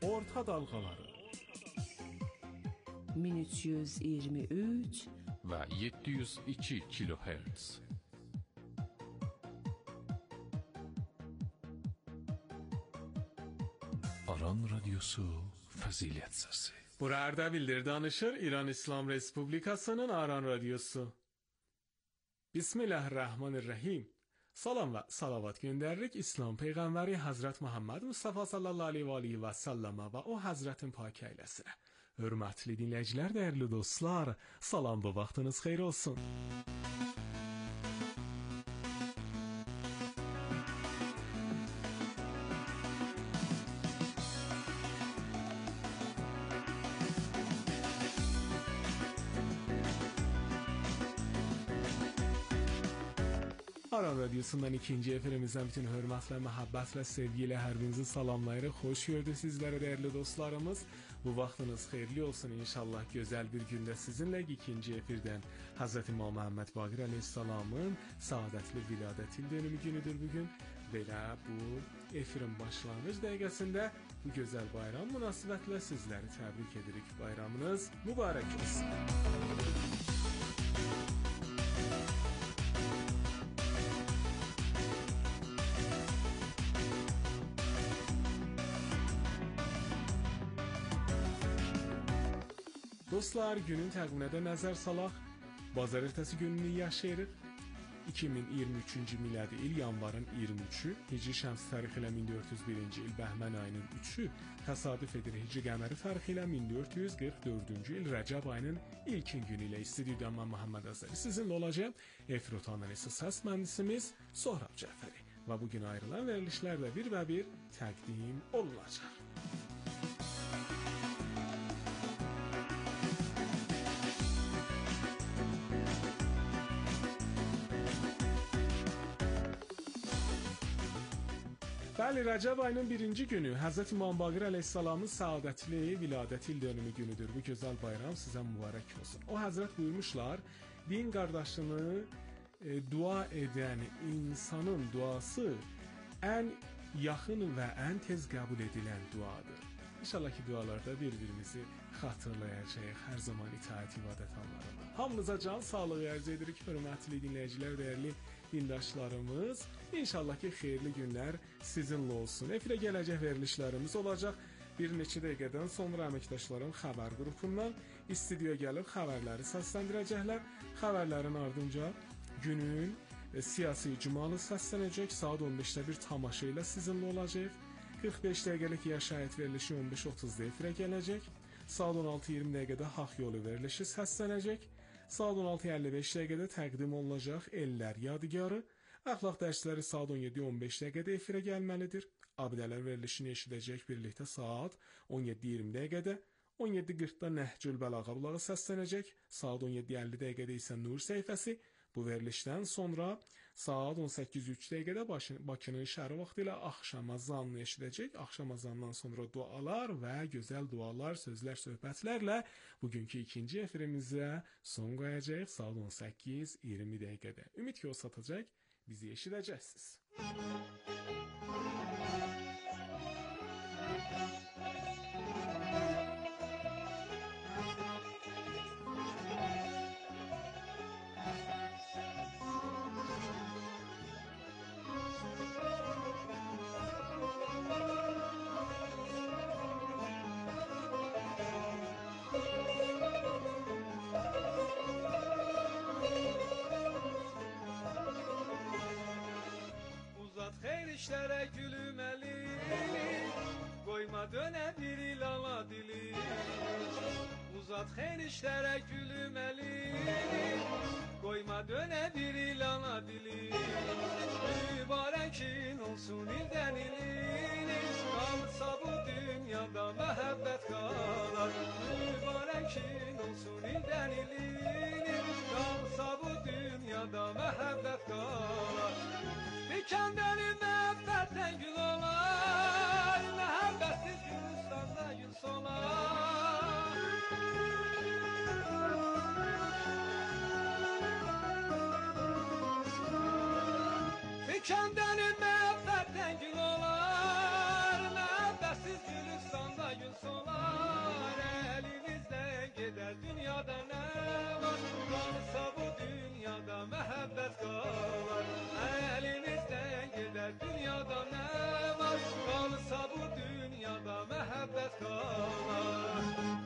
orta dalğaları 1323 və 702 kHz. Aran Radyosu Fəzilət Səsi. Burada bildir danışır İran İslam Respublikasının Aran Radyosu. Bismillahirrahmanirrahim. Salam və salavat göndəririk İslam Peyğəmbəri Həzrət Muhammed Mustafa sallallahu aleyhi və səlləmə və o Həzrətin pak ailəsinə. Hörmətli dinləyicilər, dəyərli dostlar, salam bu vaxtınız xeyir olsun. Aran Radyosu'ndan ikinci efirimizden bütün hürmetle, muhabbetle, sevgiyle her birinizi salamlayırıq. Hoş gördük sizlere değerli dostlarımız. Bu vaxtınız xeyirli olsun inşallah. Güzel bir günde sizinle ikinci efirden Hz. İmam Məhəmməd Baqir Aleyhisselam'ın saadetli viladət il dönümü günüdür bugün. Belə bu efirin başlanğıc dəqiqəsində bu güzel bayram münasibətilə sizləri təbrik edirik. Bayramınız mübarək olsun. Dostlar, günün təqviminə də nəzər salaq. Bazar ertəsi gününü yaşayırıq. 2023-cü miladi il yanvarın 23-ü, Hicri şəms tarixi ilə 1401-ci il Bəhmən ayının 3-ü, təsadüf edir Hicri qəməri tarixi ilə 1444-cü il Rəcəb ayının ilkin günü ilə istudiyada mən Məhəmməd Əzəri sizinlə olacağım. Efir otağından isə səs mühəndisimiz Sohrab Cəfəri və bugün ayrılan verilişlərlə bir və bir təqdim olunacaq. Bəli, Rəcəb ayının birinci günü Hz. İmam Baqir Aleyhisselamın saadətli viladət il dönümü günüdür. Bu gözəl bayram sizə mübarək olsun. O Həzrət buyurmuşlar, din qardaşını dua edən insanın duası ən yaxın və ən tez qəbul edilən duadır. İnşallah ki dualarda bir-birimizi xatırlayacağıq hər zaman itaət ibadət anlarında. Hamınıza can sağlığı arzu edirik, hörmətli dinləyicilər, dəyərli dindaşlarımız. İnşallah ki xeyirli günlər sizinlə olsun. Efirə gələcək verilişlərimiz olacaq. Bir neçə dəqiqədən sonra əməkdaşlarım xəbər qrupundan istudiyaya gəlib xəbərləri səsləndirəcəklər. Xəbərlərin ardınca günün siyasi icmalı səslənəcək. Saat 15-də bir tamaşa ilə sizinlə olacaq. 45 dəqiqəlik yaşayət verilişi 15:30-da efirə gələcək. Saat 16:20 dəqiqədə haqq yolu verilişi səslənəcək. Saat 16:55 dəqiqədə təqdim olunacaq Ellər Yadigarı. Əxlaq dərsləri saat 17:15 dəqiqədə efirə gəlməlidir. Abidələr verilişini eşidəcək birlikdə saat 17:20 dəqiqədə. 17:40-da Nəhcül Bəlağa bulağı səslənəcək. Saat 17:50 dəqiqədə isə Nur səhifəsi. Bu verilişdən sonra saat 18:03 dəqiqədə Bakının şəhəri vaxtı ilə axşam azanını eşidəcək. Axşam azanından sonra dualar və gözəl dualar, sözlər, söhbətlərlə bugünkü ikinci efirimizə son qoyacağıq saat 18:20 dəqiqədə. Ümid ki o satacaq, bizi eşidəcəksiniz. Xeyr işlərə gülməli, qoyma dönə bir ilala dili. Uzat xeyr işlərə gülməli, qoyma dönə bir ilala dili. Mübarəkin olsun ildən iliniz, qalsa bu dünyada məhəbbət qalar. Mübarəkin olsun ildən iliniz, qalsa bu dünyada məhəbbət qalar. Dikəndəli məhəbbətdən gül olar, məhəbbətsiz Gülüstanda gül solar. Dikəndəli məhəbbətdən gül olar, məhəbbətsiz Gülüstanda gül solar, elimizden gider dünyada ne var? Kalsa bu dünyada mehabbet kalar. Elimizden gider dünyada ne var? Kalsa bu dünyada mehabbet kalar.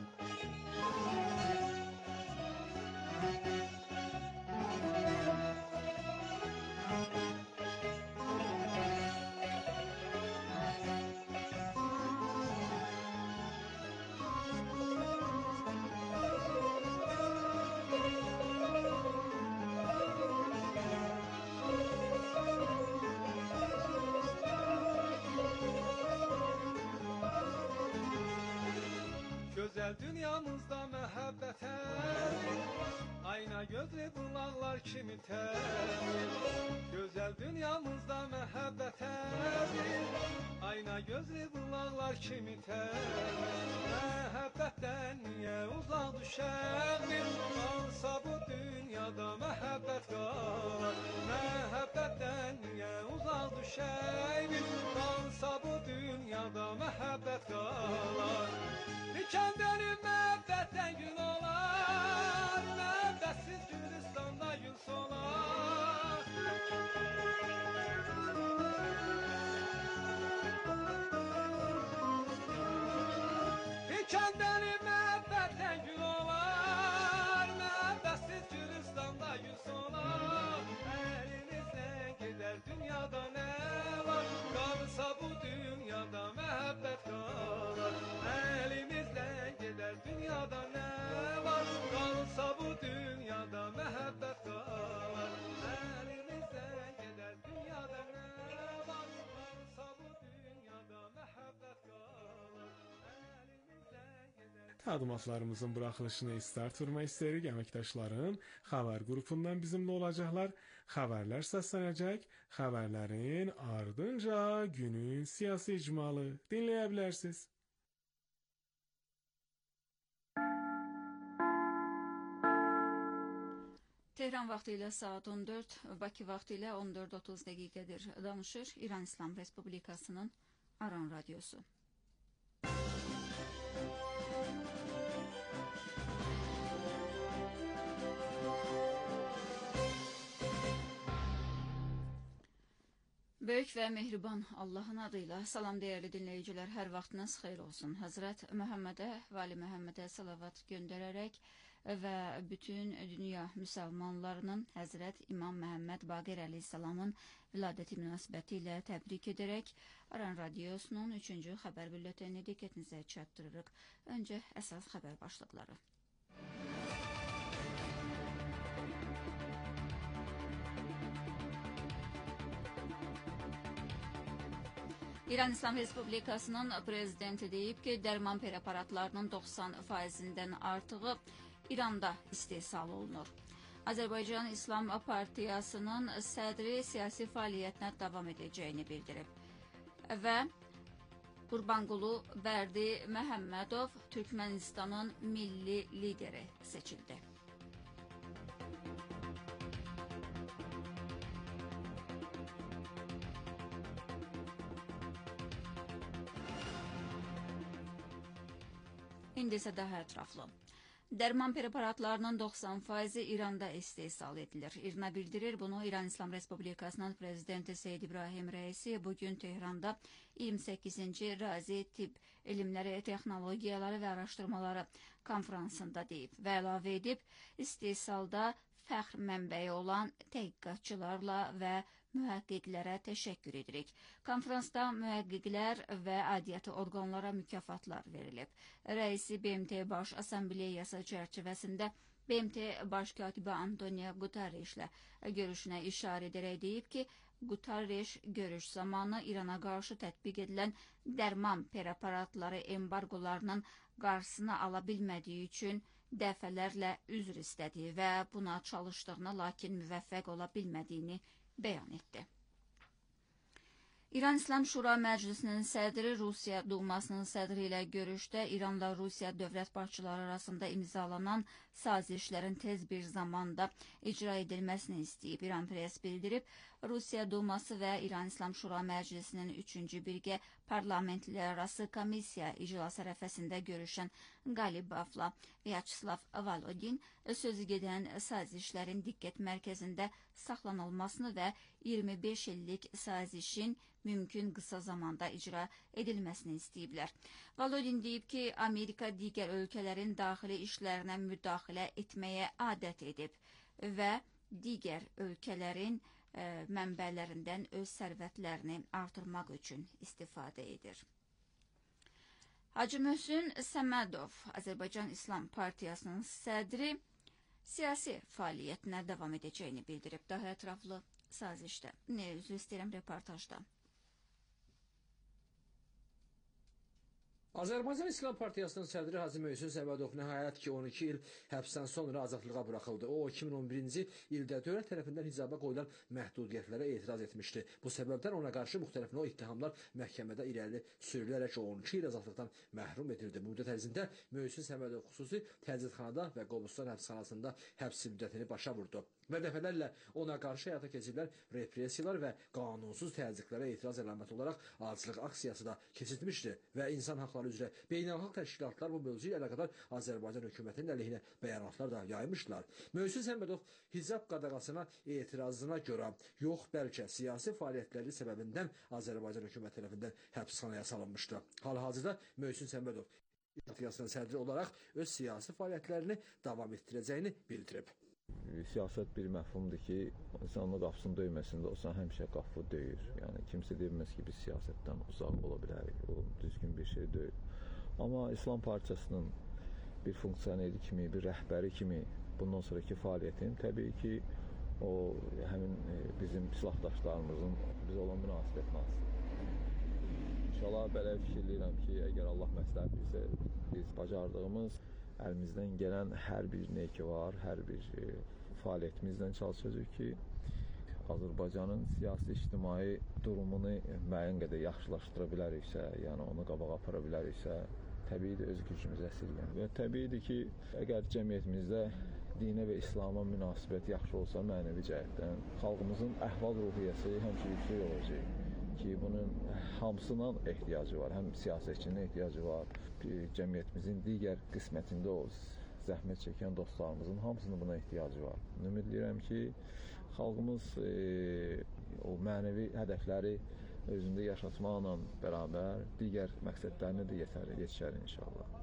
Güzel dünyamızda mehabbet ayna gözlü bulaklar kimi temiz. Güzel dünyamızda mehabbet ayna gözlü bulaklar kimi temiz. Mehabbetten niye uzak düşerdim? Kalsa bu dünyada mehabbet kalar. Mehabbetten niye uzak düşerdim? Kalsa bu dünyada mehabbet kalar. Dikendənim məbbətdən gün olar, məbbətsiz Gülistanda gül solar. Dikendənim məbbətdən gün olar, məbbətsiz Gülistanda gül solar. Əlinizdən gedər dünyada nə var? Qalsa bu dünyada məhəbbət qalar. Əlimizdən gedər dünyada nə var? Qalsa bu dünyada məhəbbət qalar. Əlimizdən gedər dünyada nə var? Qalsa bu dünyada məhəbbət qalar. Əlimizdən gedər. Təqdimatlarımızın buraxılışına start vermək istəyirik. Əməkdaşların xəbər qrupundan bizimlə olacaqlar. Xəbərlər səslənəcək. Xəbərlərin ardınca günün siyasi icmalı dinləyə bilərsiniz. Tehran vaxtı ilə saat 14, Bakı vaxtı ilə 14:30 dəqiqədir. Danışır İran İslam Respublikasının Aran radiosu. Böyük və mehriban Allahın adıyla salam dəyərli dinləyicilər, hər vaxtınız xeyir olsun. Həzrət Məhəmmədə və Ali Məhəmmədə salavat göndərərək və bütün dünya müsəlmanlarının Həzrət İmam Məhəmməd Baqir əleyhissalamın viladəti münasibəti ilə təbrik edərək Aran radiosunun 3-cü xəbər bülletenini diqqətinizə çatdırırıq. Öncə əsas xəbər başlıqları. İran İslam Respublikasının prezidenti deyib ki, dərman preparatlarının 90%-dən artığı İranda istehsal olunur. Azərbaycan İslam Partiyasının sədri siyasi fəaliyyətinə davam edəcəyini bildirib. Və Qurbanqulu Bərdi Məhəmmədov Türkmənistanın milli lideri seçildi. İndi isə daha ətraflı. Dərman preparatlarının 90%-i İranda istehsal edilir. İRNA bildirir bunu. İran İslam Respublikasının prezidenti Seyyid İbrahim Rəisi bugün Tehranda 28-ci Razi Tibb Elmləri, Texnologiyaları və Araşdırmaları konferansında deyib və əlavə edib, istehsalda fəxr mənbəyi olan təhqiqatçılarla və mühəqqiqlərə təşəkkür edirik. Konferansda mühəqqiqlər və aidiyyəti orqanlara mükafatlar verilib. Rəisi BMT Baş Assambleyası çərçivəsində BMT Baş katibi Antonio Guterres'lə görüşünə işarə edərək deyib ki, Guterres görüş zamanı İrana qarşı tətbiq edilən dərman preparatları embargolarının qarşısını ala bilmədiyi üçün dəfələrlə üzr istədi və buna çalışdığını, lakin müvəffəq ola bilmədiyini bəyan etdi. İran İslam Şura Məclisinin sədri Rusiya Dumasının sədri ilə görüşdə İranla Rusiya dövlət başçıları arasında imzalanan sazişlərin tez bir zamanda icra edilməsini istəyib. İran Press bildirib, Rusiya Duması və İran İslam Şura Məclisinin 3-cü birgə parlamentlərarası komissiya iclası ərəfəsində görüşən Qalibovla Vyacheslav Volodin sözü gedən sazişlərin diqqət mərkəzində saxlanılmasını və 25 illik sazişin mümkün qısa zamanda icra edilməsini istəyiblər. Volodin deyib ki, Amerika digər ölkələrin daxili işlərinə müdaxilə etməyə adət edib və digər ölkələrin mənbələrindən öz sərvətlərini artırmaq üçün istifadə edir. Hacı Möhsün Səmədov, Azərbaycan İslam Partiyasının sədri, siyasi fəaliyyətinə davam edəcəyini bildirib. Daha ətraflı sazişdə, üzr istəyirəm, reportajda. Azərbaycan İslam Partiyasının sədri Hacı Möhsün Səmədov nəhayət ki 12 il həbsdən sonra azadlığa buraxıldı. O 2011-ci ildə dövlət tərəfindən hicaba qoyulan məhdudiyyətlərə etiraz etmişdi. Bu səbəbdən ona qarşı müxtəlif növ ittihamlar məhkəmədə irəli sürülərək 12 il azadlıqdan məhrum edildi. Bu müddət ərzində Möhsün Səmədov xüsusi təcridxanada və Qobustan həbsxanasında həbs müddətini başa vurdu. Və dəfələrlə ona qarşı həyata keçirilən repressiyalar və qanunsuz təzyiqlərə etiraz əlaməti olaraq aclıq aksiyası da keçirilmişdi və insan haqları üzrə beynəlxalq təşkilatlar bu mövzu ilə əlaqədar Azərbaycan hökumətinin əleyhinə bəyanatlar da yaymışlar. Möhsün Səmədov hicab qadağasına etirazına görə yox, bəlkə siyasi fəaliyyətləri səbəbindən Azərbaycan hökuməti tərəfindən həbsxanaya salınmışdı. Hal-hazırda Möhsün Səmədov partiyasının sədri olaraq öz siyasi fəaliyyətlərini davam etdirəcəyini bildirib. Siyasət bir məfhumdur ki, insanın qapısını döyməsində olsan həmişə qapı döyür. Yəni kimsə deməz ki, biz siyasətdən uzaq ola bilərik. O düzgün bir şey deyil. Amma İslam Partiyasının bir funksioneri kimi, bir rəhbəri kimi bundan sonraki fəaliyyətim təbii ki, o həmin bizim silahdaşlarımızın bizə olan münasibətinə asılıdır. İnşallah belə fikirləyirəm ki, əgər Allah məsləhət bilsə, biz bacardığımız əlimizdən gələn hər bir neki var, hər bir fəaliyyətimizdən çalışacaq ki, Azərbaycanın siyasi-ictimai durumunu müəyyən qədər yaxşılaşdıra biləriksə, yəni onu qabağa apara biləriksə, təbiidir öz gücümüzü əsirgəm. Və təbiidir ki, əgər cəmiyyətimizdə dinə və İslama münasibət yaxşı olsa mənəvi cəhətdən, xalqımızın əhval-ruhiyyəsi həmişə yüksək olacaq ki, bunun hamısının ehtiyacı var, həm siyasətçinin ehtiyacı var, cəmiyyətimizin digər qismətində o zəhmət çəkən dostlarımızın hamısının buna ehtiyacı var. Ümidləyirəm ki, xalqımız o mənəvi hədəfləri özündə yaşatmaqla bərabər digər məqsədlərini də yetişər inşallah.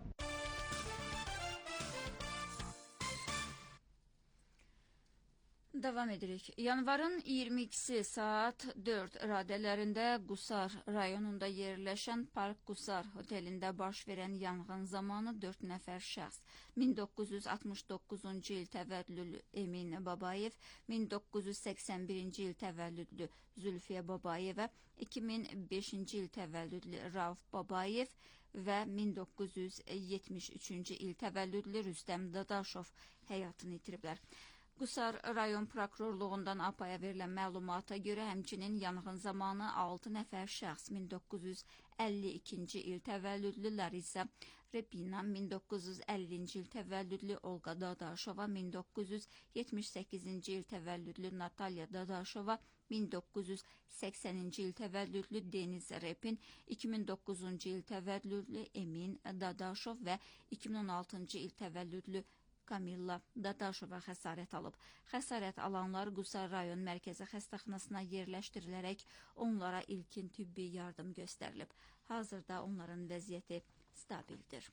Davam edirik. Yanvarın 22-si saat 4 radələrində Qusar rayonunda yerləşən Park Qusar otelində baş verən yanğın zamanı 4 nəfər şəxs 1969-cu il təvəllüdlü Emin Babayev, 1981-ci il təvəllüdlü Zülfiyə Babayevə, 2005-ci il təvəllüdlü Rauf Babayev və 1973-cü il təvəllüdlü Rüstəm Dadaşov həyatını itiriblər. Qusar rayon prokurorluğundan APAya verilən məlumata görə həmçinin yanğın zamanı 6 nəfər şəxs 1952-ci il təvəllüdlü Larisa Repina, 1950-ci il təvəllüdlü Olqa Dadaşova, 1978-ci il təvəllüdlü Natalya Dadaşova, 1980-ci il təvəllüdlü Deniz Repin, 2009-cu il təvəllüdlü Emin Dadaşov və 2016-cı il təvəllüdlü Kamilla Dadaşova xəsarət alıb. Xəsarət alanlar Qusar rayon mərkəzi xəstəxanasına yerləşdirilərək onlara ilkin tibbi yardım göstərilib. Hazırda onların vəziyyəti stabildir.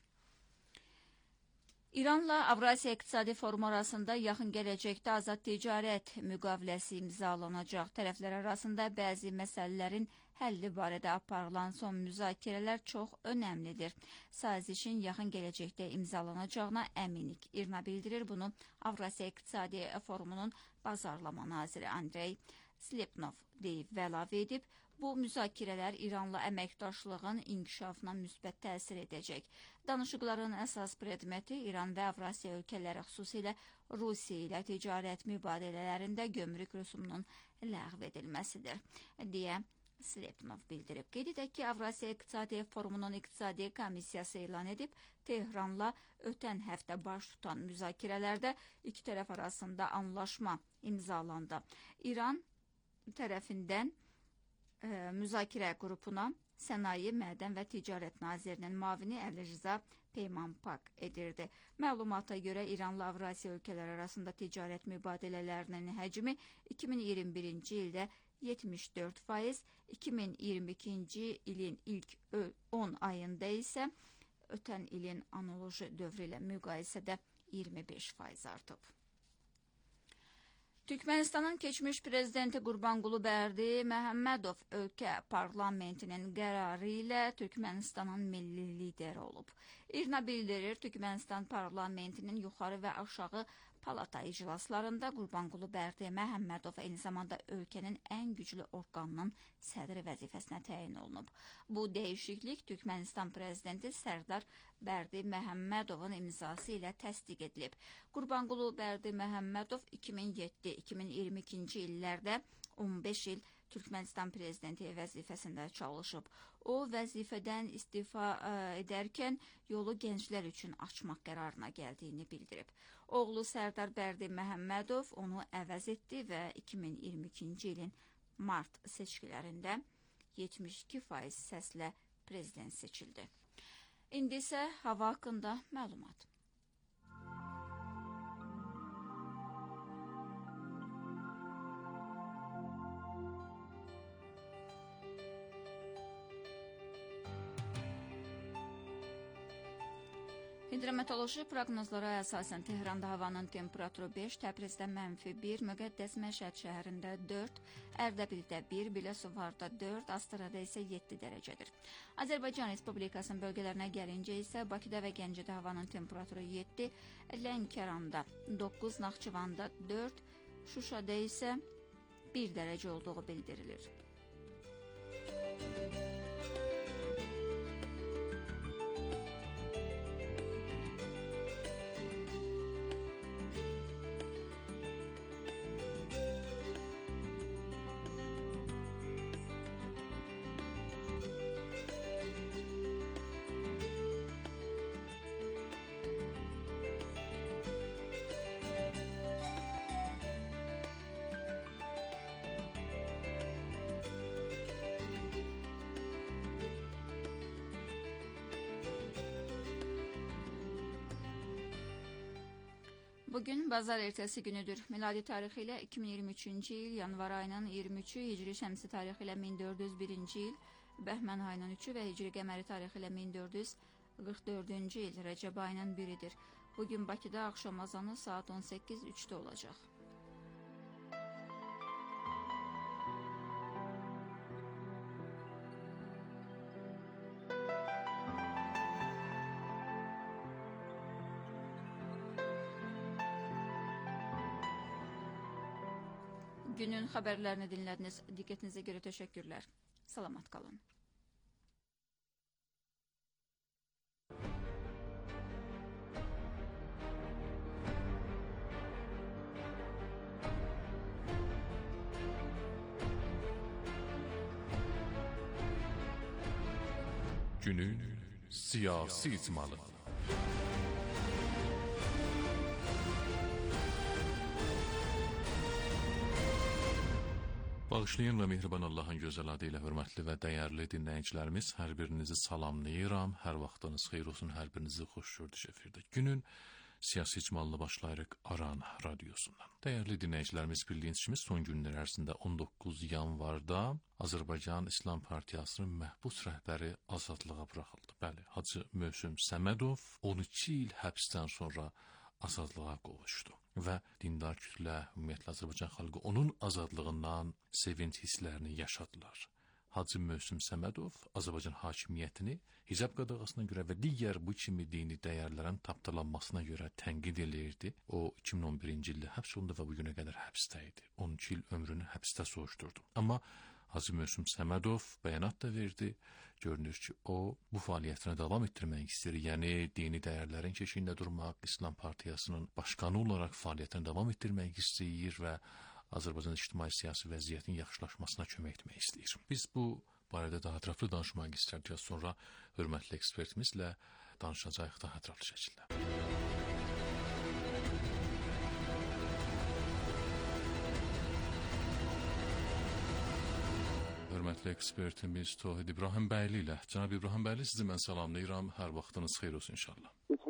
İranla Avrasiya İqtisadi Forumu arasında yaxın gələcəkdə azad ticarət müqaviləsi imzalanacaq. Tərəflər arasında bəzi məsələlərin həlli barədə aparılan son müzakirələr çox önəmlidir. Sazişin yaxın gələcəkdə imzalanacağına əminik. İRNA bildirir bunu Avrasiya İqtisadi Forumunun bazarlama naziri Andrey Slepnov deyib və əlavə edib, bu müzakirələr İranla əməkdaşlığın inkişafına müsbət təsir edəcək. Danışıqların əsas predmeti İran və Avrasiya ölkələri, xüsusilə Rusiya ilə ticarət mübadilələrində gömrük rüsumunun ləğv edilməsidir, deyə Slepnov bildirib. Qeyd edək ki, Avrasiya İqtisadi Forumunun İqtisadi Komissiyası elan edib, Tehranla ötən həftə baş tutan müzakirələrdə iki tərəf arasında anlaşma imzalandı. İran tərəfindən müzakirə qrupuna Sənaye, Mədən və Ticarət Nazirinin müavini Əli Rza Peymanpak edirdi. Məlumata görə İranla Avrasiya ölkələri arasında ticarət mübadilələrinin həcmi 2021-ci ildə 74%, 2022-ci ilin ilk 10 ayında isə ötən ilin analoji dövrü ilə müqayisədə 25% artıb. Türkmenistanın keçmiş prezidenti Qurbanqulu Bərdi Məhəmmədov ölkə parlamentinin qərarı ilə Türkmenistanın milli lideri olub. İRNA bildirir, Türkmenistan parlamentinin yuxarı və aşağı palata iclaslarında Qurbanqulu Bərdi Məhəmmədov eyni zamanda ölkənin ən güclü orqanının sədri vəzifəsinə təyin olunub. Bu dəyişiklik Türkmenistan prezidenti Sərdar Bərdi Məhəmmədovun imzası ilə təsdiq edilib. Qurbanqulu Bərdi Məhəmmədov 2007-2022-ci illərdə 15 il Türkmenistan prezidenti vəzifəsində çalışıb. O, vəzifədən istifa edərkən yolu gənclər üçün açmaq qərarına gəldiyini bildirib. Oğlu Sərdar Bərdi Məhəmmədov onu əvəz etdi və 2022-ci ilin mart seçkilərində 72% səslə prezident seçildi. İndi isə hava haqqında məlumat. Hidrometeoroloji proqnozlara əsasən Tehranda havanın temperaturu 5, Təbrizdə -1, Müqəddəs Məşəd şəhərində 4, Ərdəbildə 1, Biləsuvarda 4, Astarada isə 7 dərəcədir. Azərbaycan Respublikasının bölgələrinə gəlincə isə Bakıda və Gəncədə havanın temperaturu 7, Lənkəranda 9, Naxçıvanda 4, Şuşada isə 1 dərəcə olduğu bildirilir. Bugün bazar ertəsi günüdür. Miladi tarixi ilə 2023-cü il yanvar ayının 23-ü, Hicri şəmsi tarixi ilə 1401-ci il, Bəhmən ayının 3-ü və Hicri qəməri tarixi ilə 1444-cü il Rəcəb ayının 1-idir. Bugün Bakıda axşam azanı saat 18:03-də olacaq. Günün xəbərlərini dinlədiniz. Diqqətinizə görə təşəkkürlər. Salamat qalın. Günün siyasi icmalı. Bağışlayan və mehriban Allahın gözəl adı ilə hörmətli və dəyərli dinləyicilərimiz, hər birinizi salamlayıram. Hər vaxtınız xeyir olsun, hər birinizi xoş gördük efirdə. Günün siyasi icmalını başlayırıq Aran radiosundan. Dəyərli dinləyicilərimiz, bildiyiniz kimi son günlər ərzində 19 yanvarda Azərbaycan İslam Partiyasının məhbus rəhbəri azadlığa buraxıldı. Bəli, Hacı Möhsüm Səmədov 12 il həbsdən sonra azadlığa qovuşdu və dindar kütlə, ümumiyyətlə Azərbaycan xalqı onun azadlığından sevinç hisslərini yaşadılar. Hacı Möhsüm Səmədov Azərbaycan hakimiyyətini hicab qadağasına görə və digər bu kimi dini dəyərlərin tapdalanmasına görə tənqid eləyirdi. O 2011-ci ildə həbs olundu və bugünə qədər həbsdə idi. 12 il ömrünü həbsdə soğuşdurdu. Amma Hacı Möhsüm Səmədov bəyanat da verdi. Görünür ki, o bu fəaliyyətinə davam etdirmək istəyir. Yəni dini dəyərlərin keşiyində durmaq, İslam Partiyasının başqanı olaraq fəaliyyətinə davam etdirmək istəyir və Azərbaycan ictimai siyasi vəziyyətin yaxşılaşmasına kömək etmək istəyir. Biz bu barədə daha ətraflı danışmaq istərdik. Sonra hörmətli ekspertimizlə danışacağıq daha ətraflı şəkildə. hörmətli ekspertimiz Tohid İbrahimbəyli ilə. Cənab İbrahimbəyli, sizi mən salamlayıram. Hər vaxtınız xeyir olsun inşallah.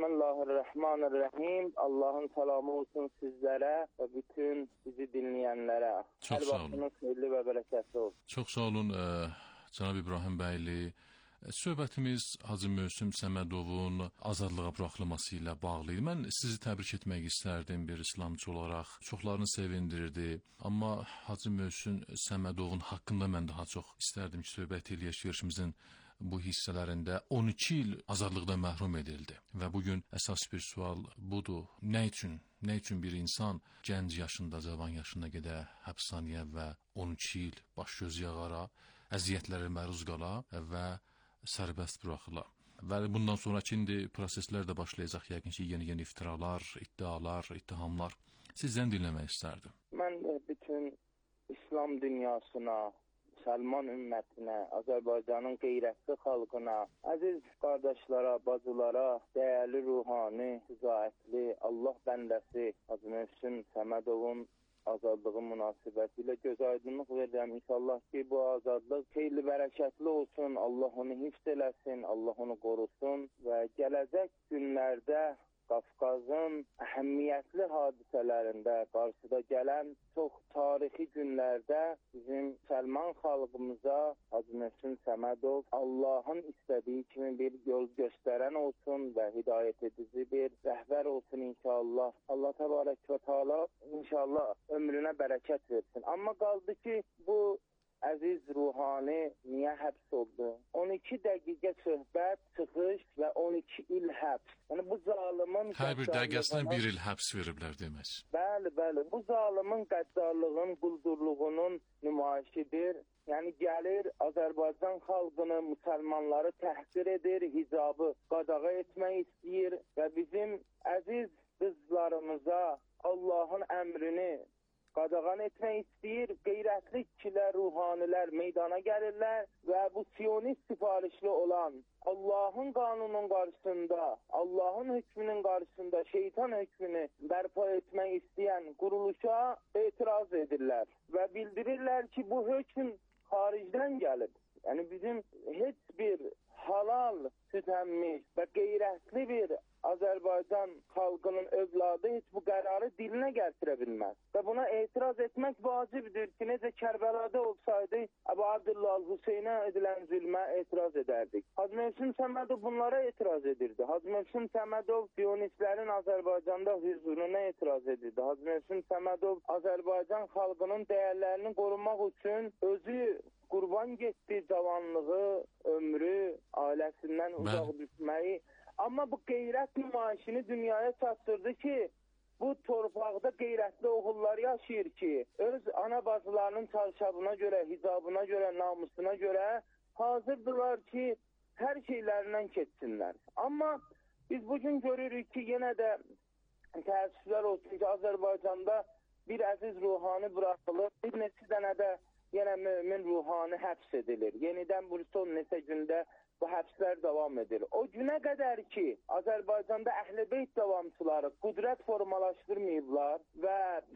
Bismillahirrahmanirrahim. Allahın salamı olsun sizlərə və bütün bizi dinləyənlərə. Çox Hər sağ olun. vaxtınız xeyirli və bərəkətli olsun. Çox sağ olun, cənab İbrahimbəyli. Söhbətimiz Hacı Möhsüm Səmədovun azadlığa buraxılması ilə bağlı idi. Mən sizi təbrik etmək istərdim bir İslamçı olaraq. Çoxlarını sevindirdi. Amma Hacı Möhsüm Səmədovun haqqında mən daha çox istərdim ki, söhbət eləyək görüşümüzün bu hissələrində 12 il azadlıqdan məhrum edildi. Və bugün əsas bir sual budur. Nə üçün bir insan gənc yaşında, cavan yaşında gedə həbsxanaya və 12 il baş göz yağara, əziyyətlərə məruz qala və sərbəst buraxıla. Və bundan sonraki indi proseslər də başlayacaq yəqin ki, yeni iftiralar, iddialar, ittihamlar. Sizdən dinləmək istərdim. Mən bütün İslam dünyasına, Müsəlman ümmətinə, Azərbaycanın qeyrətli xalqına, əziz qardaşlara, bacılara, dəyərli ruhani, şücaətli Allah bəndəsi Hacı Möhsüm Səmədovun azadlığı münasibətilə göz aydınlıq verirəm. İnşallah ki, bu azadlıq xeyirli bərəkətli olsun, Allah onu hifz eləsin, Allah onu qorusun və gələcək günlərdə Qafqazın əhəmiyyətli hadisələrində, qarşıda gələn çox tarixi günlərdə bizim Müsəlman xalqımıza Hacı Möhsüm Səmədov Allahın istədiyi kimi bir yol göstərən olsun və hidayət edici bir rəhbər olsun inşallah. Allah təbarək və teala inşallah ömrünə bərəkət versin. Amma qaldı ki, bu əziz ruhani niyə həbs oldu? 12 dəqiqə söhbət, çıxış və 12 il həbs. Yəni bu zalimin hər bir dəqiqəsinə 1 il həbs veriblər demək. Bəli. Bu zalimin qəddarlığın, quldurluğunun nümayişidir. Yəni gəlir Azərbaycan xalqını, müsəlmanları təhqir edir, hicabı qadağa etmək istəyir və bizim əziz qızlarımıza Allahın əmrini qadağan etmək istəyir, qeyrətli kişilər, ruhanilər meydana gəlirlər və bu siyonist sifarişli olan Allahın qanunun qarşısında, Allahın hökmünün qarşısında şeytan hökmünü bərpa etmək istəyən quruluşa etiraz edirlər və bildirirlər ki, bu hökm xaricdən gəlib. Yəni bizim heç bir halal, süd əmmiş və qeyrətli bir Azərbaycan xalqının övladı heç bu qərarı dilinə gətirə bilməz. Və buna etiraz etmək vacibdir ki, necə Kərbəlada olsaydı, Əbu Abdullah Hüseynə edilən zülmə etiraz edərdik. Hacı Möhsüm Səmədov bunlara etiraz edirdi. Hacı Möhsüm Səmədov siyonistlərin Azərbaycanda hüzuruna etiraz edirdi. Hacı Möhsüm Səmədov Azərbaycan xalqının dəyərlərini qorumaq üçün özü qurban getdi, cavanlığı, ömrü, ailəsindən uzaq düşməyi. Amma bu qeyrət nümayişini dünyaya çatdırdı ki, bu torpaqda qeyrətli oğullar yaşayır ki, öz ana bacılarının çarşabına görə, hicabına görə, namusuna görə hazırdılar ki, hər şeylərindən keçsinlər. Amma biz bugün görürük ki, yenə də təəssüflər olsun ki, Azərbaycanda bir əziz ruhani buraxılır, bir neçə dənə də yenə mömin ruhani həbs edilir. Yenidən bu son neçə gündə bu həbslər davam edir. O günə qədər ki, Azərbaycanda Əhl-i Beyt davamçıları qüdrət formalaşdırmayıblar və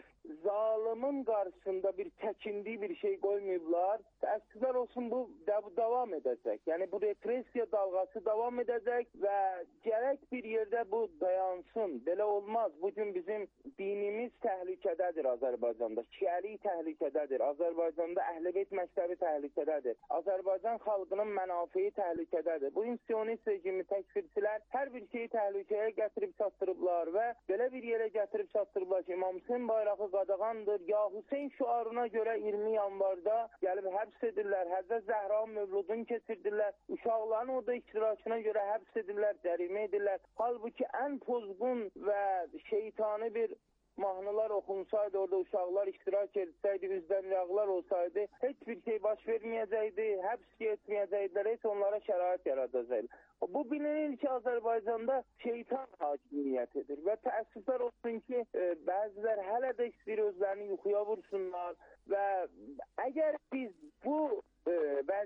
zalimin qarşısında bir çəkindiyi bir şey qoymayıblar, təəssüflər olsun bu davam edəcək. Yəni bu repressiya dalğası davam edəcək və gərək bir yerdə bu dayansın. Belə olmaz. Bugün bizim dinimiz təhlükədədir Azərbaycanda. Şiəlik təhlükədədir. Azərbaycanda Əhl-i Beyt məktəbi təhlükədədir. Azərbaycan xalqının mənafiyi təhlükədədir. Bu sionist rejimi təkfirçilər hər bir şeyi təhlükəyə gətirib çatdırıblar və belə bir yerə gətirib çatdırıblar ki, İmam Hüseyn bayrağı qadağandır. Ya Hüseyn şüarına görə 20 yanvarda gəlib həbs edirlər. Həzrət Zəhra mövludunu keçirdirlər. Uşaqların orada iştirakına görə həbs edirlər, cərimə edirlər. Halbuki ən pozğun və şeytani bir mahnılar oxunsaydı, orada uşaqlar iştirak etsəydi, üzdən yağlar olsaydı, heç bir şey baş verməyəcəkdi, həbs etməyəcəkdilər, heç onlara şərait yaradacaqdı. Bu bilinir ki, Azərbaycanda şeytan hakimiyyət edir və təəssüflər olsun ki, bəzilər hələ də istəyir özlərini yuxuya vursunlar və əgər biz bu vəziyyəti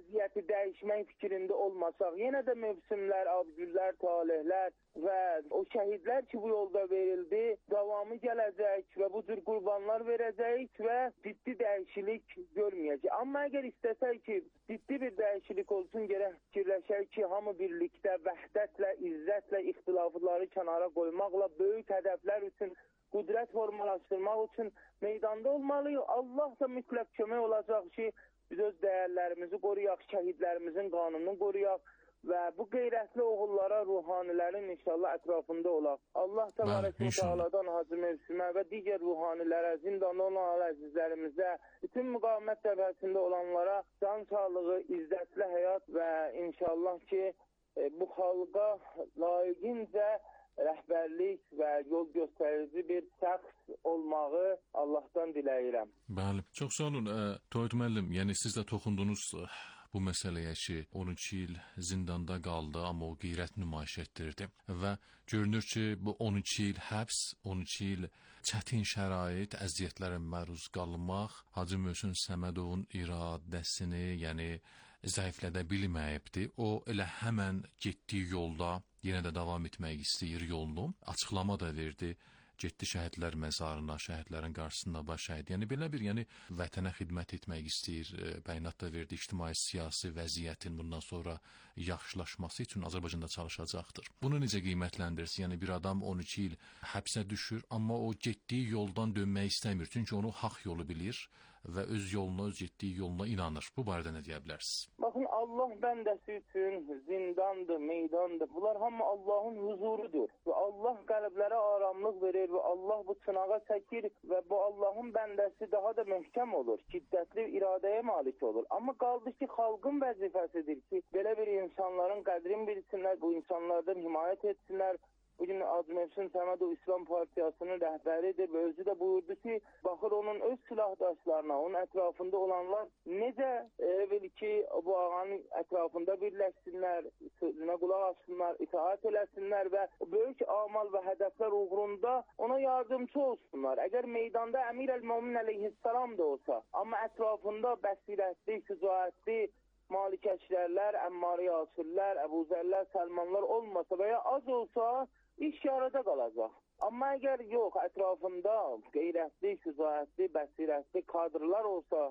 dəyişmək fikrində olmasaq, yenə də mövsümlər, abgüllər, talihlər və o şəhidlər ki, bu yolda verildi, davamı gələcək və bu cür qurbanlar verəcəyik və ciddi dəyişiklik görməyəcək. Amma əgər istəsək ki, ciddi bir dəyişiklik olsun, gərək fikirləşək ki, hamı birlikdə, vəhdətlə, izzətlə, ixtilafları kənara qoymaqla böyük hədəflər üçün, qüdrət formalaşdırmaq üçün meydanda olmalıyıq. Allah da mütləq kömək olacaq ki, biz öz dəyərlərimizi qoruyaq, şəhidlərimizin qanununu qoruyaq və bu qeyrətli oğullara, ruhanilərin inşallah ətrafında olaq. Allah təbarək və təaladan Hacı Mövsümə və digər ruhanilərə, zindanda olan əzizlərimizə, bütün müqavimət cəbhəsində olanlara can sağlığı, izzətli həyat və inşallah ki, bu xalqa layiqincə rəhbərlik və yol göstərici bir şəxs olmağı Allahdan diləyirəm. Bəli, çox sağ olun. Toyut müəllim, yəni siz də toxundunuz bu məsələyə ki, 12 il zindanda qaldı, amma o qeyrət nümayiş etdirdi və görünür ki, bu 12 il həbs, 12 il çətin şərait, əziyyətlərə məruz qalmaq Hacı Mövsüm Səmədovun iradəsini, yəni zəiflədə bilməyibdi. O elə həmən getdiyi yolda yenə də davam etmək istəyir yolunu. Açıqlama da verdi. Getdi şəhidlər məzarına, şəhidlərin qarşısında baş əydi. Yəni belə bir, yəni vətənə xidmət etmək istəyir. Bəyanat da verdi. İctimai siyasi vəziyyətin bundan sonra yaxşılaşması üçün Azərbaycanda çalışacaqdır. Bunu necə qiymətləndirirsiniz? Yəni bir adam 12 il həbsə düşür, amma o getdiyi yoldan dönmək istəmir. Çünki onu haqq yolu bilir və öz yoluna, öz getdiyi yoluna inanır. Bu barədə nə deyə bilərsiniz? Baxın, Allah bəndəsi üçün zindandır, meydandır. Bunlar hamı Allahın huzurudur. Və Allah qəlblərə aramlıq verir və Allah bu çınağa çəkir və bu Allahın bəndəsi daha da möhkəm olur. Şiddətli iradəyə malik olur. Amma qaldı ki, xalqın vəzifəsidir ki, belə bir insanların qədrini bilsinlər, bu insanlardan himayət etsinlər. Bugün Hacı Mövsüm Səmədov İslam Partiyasının rəhbəridir və özü də buyurdu ki, baxır onun öz silahdaşlarına, onun ətrafında olanlar necə bil ki, bu ağanın ətrafında birləşsinlər, sözünə qulaq assınlar, itaat eləsinlər və böyük amal və hədəflər uğrunda ona yardımcı olsunlar. Əgər meydanda Əmir əl-Mömin əleyhissalam da olsa, amma ətrafında bəsirətli, şücaətli, Malikəşlərlər, Əmmari Yasirlər, Əbuzərlər, Səlmanlar olmasa və ya az olsa, iş yarıda qalacaq. Amma əgər yox, ətrafında qeyrətli, şücaətli, bəsirətli kadrlar olsa,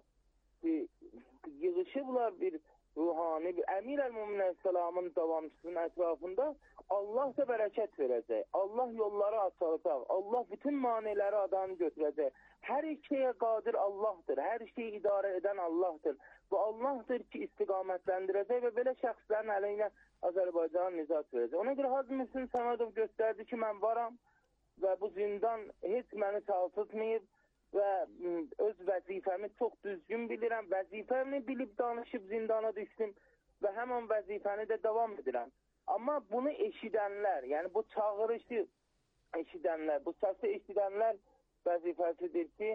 yığışıblar bir ruhani, bir Əmir əl-Mömin əleyhissalamın davamçısının ətrafında, Allah da bərəkət verəcək. Allah yolları açacaq. Allah bütün maniləri adanı götürəcək. Hər şeyə qadir Allahdır. Hər şeyi idarə edən Allahdır. Bu Allahdır ki, istiqamətləndirəcək və belə şəxslərin əleyhinə Azərbaycanın nicat verəcək. Ona görə Hacı Mövsüm Səmədov göstərdi ki, mən varam və bu zindan heç məni çalıştırmayıb və öz vəzifəmi çox düzgün bilirəm. Vəzifəmi bilib danışıb zindana düşdüm və həmən vəzifəni də davam edirəm. Amma bunu eşidənlər, yəni bu çağırışı eşidənlər, bu səsi eşidənlər vəzifəsidir ki,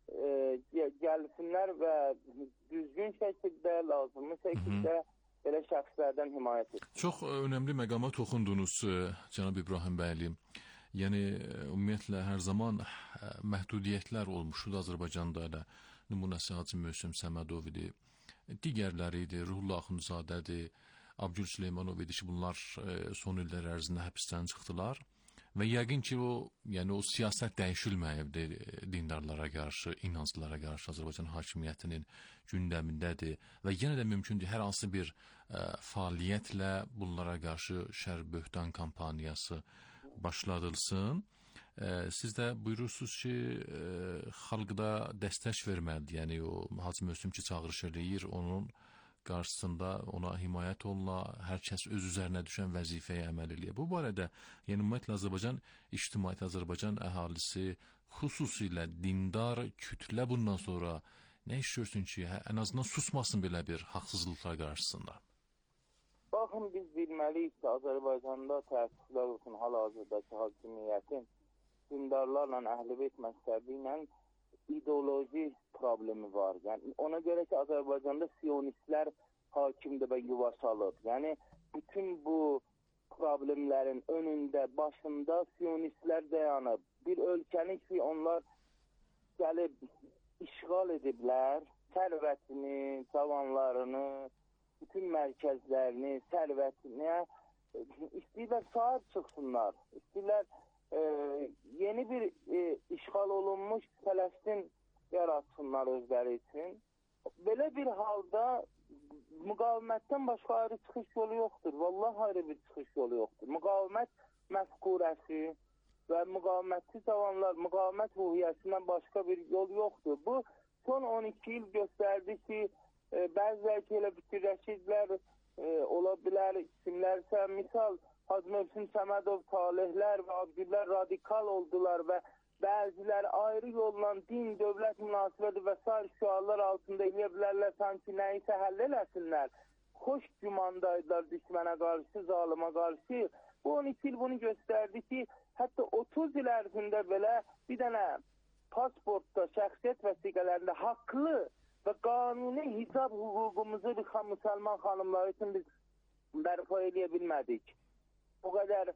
gəlsinlər və düzgün şəkildə, lazımlı şəkildə belə şəxslərdən himayət edir. Çox önəmli məqama toxundunuz, cənab İbrahim bəyli. Yəni, ümumiyyətlə, hər zaman məhdudiyyətlər olmuşdur Azərbaycanda elə. Nümunəsi Hacı Mövsüm Səmədov idi, digərləri idi, Ruhullah Axundzadədir, Abdül Süleymanov idi ki, bunlar son illər ərzində həbsdən çıxdılar. Və yəqin ki, o siyasət dəyişilməyibdir dindarlara qarşı, inanclara qarşı Azərbaycan hakimiyyətinin gündəmindədir. Və yenə də mümkündür, hər hansı bir fəaliyyətlə bunlara qarşı şər böhtan kampaniyası başladılsın. Siz də buyurursunuz ki, xalqda dəstək verməlidir. Yəni, o Hacı Mövsüm ki, çağırış eləyir, onun qarşısında ona himayət olunla, hər kəs öz üzərinə düşən vəzifəyə əməl eləyir. Bu barədə, yəni ümumiyyətlə Azərbaycan ictimaiyyəti, Azərbaycan əhalisi, xüsusilə dindar kütlə bundan sonra nə iş görsün ki, ən azından susmasın belə bir haqsızlıqlar qarşısında? Baxın, biz bilməliyik ki, Azərbaycanda təəssüflər olsun hal-hazırdakı hakimiyyətin dindarlarla, əhl-i-beyt məzhəbi ilə ideoloji problemi var. Yəni, ona görə ki, Azərbaycanda siyonistlər hakimdir və yuva salıb. Yəni, bütün bu problemlərin önündə, başında siyonistlər dayanıb. Bir ölkəni ki, onlar gəlib işğal ediblər, sərvətini, cavanlarını, bütün mərkəzlərini, sərvətini istəyirlər sahib çıxsınlar. İstəyirlər yeni bir işğal olunmuş Fələstin yaratsınlar özləri üçün. Belə bir halda müqavimətdən başqa ayrı çıxış yolu yoxdur. Vallahi ayrı bir çıxış yolu yoxdur. Müqavimət məfkurəsi və müqavimətçi cavanlar, müqavimət ruhiyyəsindən başqa bir yol yoxdur. Bu son 12 il göstərdi ki, bəziləri ki, elə fikirləşirlər, ola bilər isimlərsə, misal Hacı Mövsüm Səmədov, Talihlər və Abdüllər radikal oldular və bəzilər ayrı yolla din, dövlət münasibəti və s. şüarlar altında eləyə bilərlər, sanki nəyisə həll eləsinlər. Xoş gümandaydılar düşmənə qarşı, zalıma qarşı. Bu 12 il bunu göstərdi ki, hətta 30 il ərzində belə bir dənə pasportda, şəxsiyyət vəsiqələrində haqlı və qanuni hicab hüququmuzu müsəlman xanımları üçün biz bərpa eləyə bilmədik. O qədər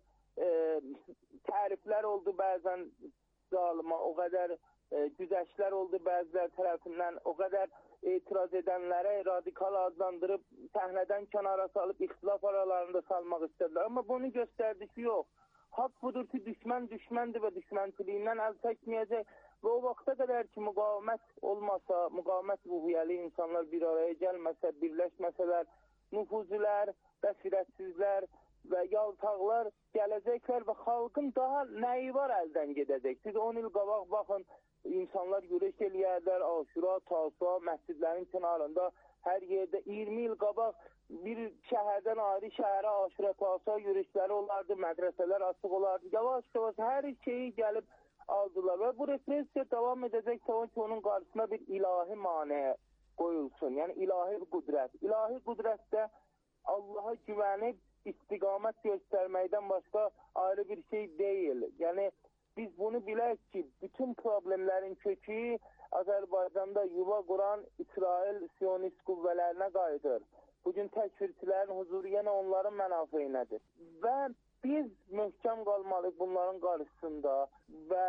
təriflər oldu bəzən zalıma, o qədər güzəştlər oldu bəzilər tərəfindən, o qədər etiraz edənlərə radikal adlandırıb, səhnədən kənara salıb, ixtilaf aralarında salmaq istədilər. Amma bunu göstərdi ki, yox. Haqq budur ki, düşmən düşməndir və düşmənçiliyindən əl çəkməyəcək və o vaxta qədər ki, müqavimət olmasa, müqavimət ruhiyyəli insanlar bir araya gəlməsə, birləşməsələr, nüfuzilər, bəsirətsizlər və yaltaqlar gələcəklər və xalqın daha nəyi var əldən gedəcək. Siz 10 il qabaq baxın, insanlar yürüyüş eləyərlər, Aşura, Tasua, məscidlərin kənarında, hər yerdə 20 il qabaq bir şəhərdən ayrı şəhərə Aşura, Tasua yürüyüşləri olardı, mədrəsələr açıq olardı. Yavaş-yavaş hər şeyi gəlib aldılar və bu repressiya davam edəcək ki, onun qarşısına bir ilahi maneə qoyulsun, yəni ilahi qüdrət. İlahi qüdrətdə Allaha güvənib istiqamət göstərməkdən başqa ayrı bir şey deyil. Yəni biz bunu bilək ki, bütün problemlərin kökü Azərbaycanda yuva quran İsrail Siyonist qüvvələrinə qayıdır. Bugün təkfirçilərin huzuru yenə onların mənafeyinədir. Və biz möhkəm qalmalıyıq bunların qarşısında və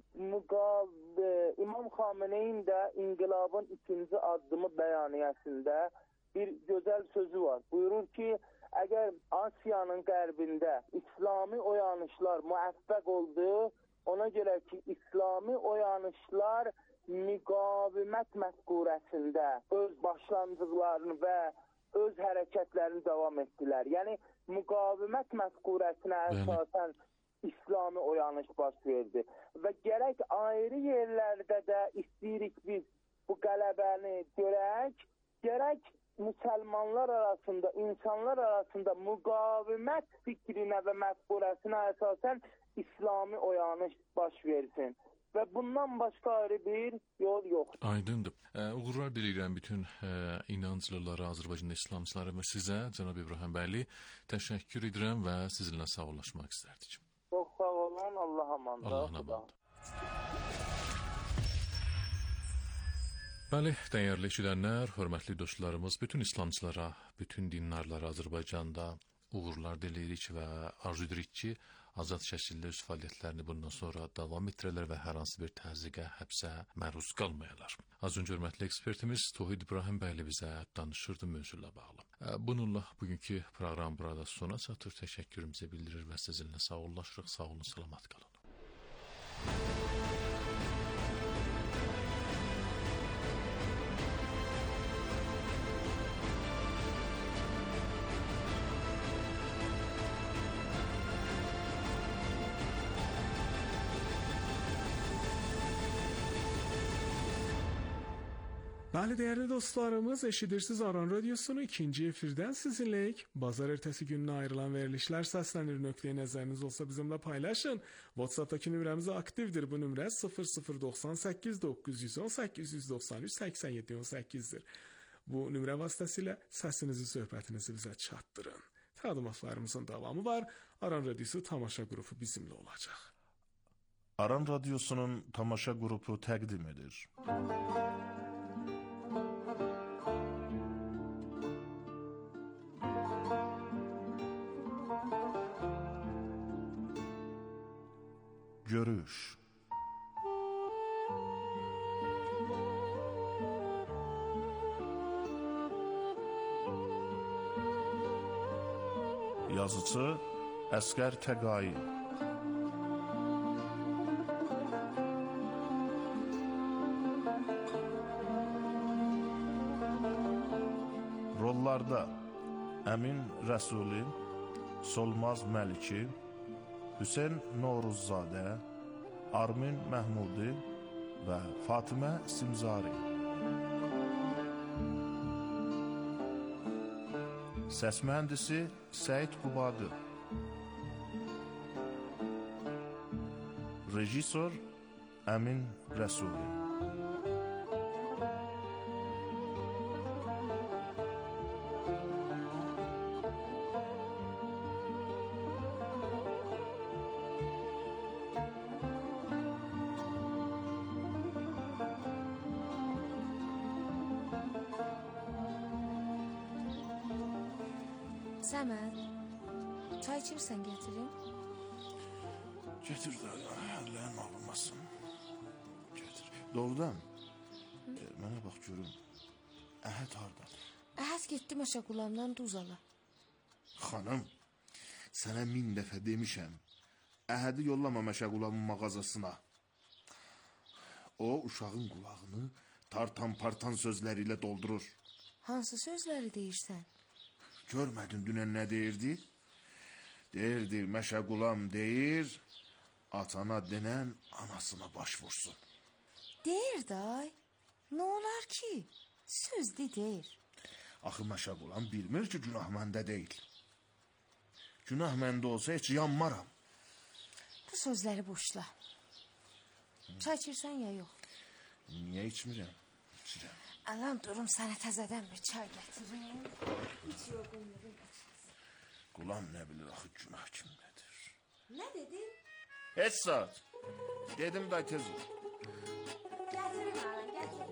İmam Xameneyin də İnqilabın 2-ci addımı bəyaniyəsində bir gözəl sözü var. Buyurur ki, əgər Asiyanın qərbində İslami oyanışlar müvəffəq oldu, ona görə ki, İslami oyanışlar müqavimət məfkurəsində öz başlanğıclarını və öz hərəkətlərini davam etdilər. Yəni, müqavimət məfkurəsinə əsasən İslami oyanış baş verdi. Və gərək ayrı yerlərdə də istəyirik biz bu qələbəni görək, gərək müsəlmanlar arasında, insanlar arasında müqavimət fikrinə və məfkurəsinə əsasən İslami oyanış baş versin. Və bundan başqa ayrı bir yol yoxdur. Aydındır. Uğurlar diləyirəm bütün inanclılara, Azərbaycan İslamçılara və sizə, cənab İbrahim bəyli, təşəkkür edirəm və sizinlə sağollaşmaq istərdik. Çox sağ olun, Allah amandır. Allah'ın amandır. Bəli, dəyərli eşidənlər, hörmətli dostlarımız, bütün İslamçılara, bütün dindarlara Azərbaycanda uğurlar diləyirik və arzu edirik ki, azad şəkildə öz fəaliyyətlərini bundan sonra davam etdirələr və hər hansı bir təzyiqə, həbsə məruz qalmayalar. Az öncə hörmətli ekspertimiz Tohid İbrahim bəyli bizə danışırdı mövzuyla bağlı. Bununla bugünkü proqram burada sona çatır. Təşəkkürümüzü bildirir və sizinlə sağollaşırıq. Sağ olun, salamat qalın. Bəli, dəyərli dostlarımız, eşidirsiniz Aran Radiosunu ikinci efirdən sizinləyik. Bazar ertəsi gününə ayrılan verilişlər səslənir. Nöqteyə nəzəriniz olsa bizimlə paylaşın. WhatsApp'dakı nömrəmiz aktivdir. Bu nömrə 0098 910 893 87 18-dir. Bu nömrə vasitəsilə səsinizi, söhbətinizi bizə çatdırın. Təqdimatlarımızın davamı var. Aran Radiosu tamaşa qrupu bizimlə olacaq. Aran Radiosunun tamaşa qrupu təqdim edir. Görüş. Yazıcı Əsqər Təqai. Rollarda Əmin Rəsuli, Solmaz Məliki, Hüseyn Novruzzadə, Armin Məhmudi və Fatimə Simzari. Səs mühəndisi Səid Qubadı. Rejissor Əmin Rəsuli. Səməd, çay içirsən gətirim? Getir də, əllərin alınmasın. Getir. Doğrudan, mənə bax görüm, Əhəd hardadır? Əhəz getdi Məşəqulamdan duz ala. Xanım, sənə 1000 dəfə demişəm, Əhədi yollama Məşəqulamın mağazasına. O, uşağın qulağını tartan-partan sözləri ilə doldurur. Hansı sözləri deyirsən? Görmədin dünən nə deyirdi? Deyirdi, Məşəqulam deyir, atana denən anasına baş vursun. Deyir day, nə olar ki? Sözdü deyir. Axı Məşəqulam bilmir ki, günah məndə deyil. Günah məndə olsa heç yanmaram. Bu sözləri boşla. Çay içirsən ya yox? Niyə içmirəm? İçirəm. Alam durum sənə təzədən bir çay gətirim. Hiç yoxum. Qulam nə bilir axı günah kimdədir? Nə dedin? Heç saat. Dedim day tez ol. Gətirim alam, gətirim.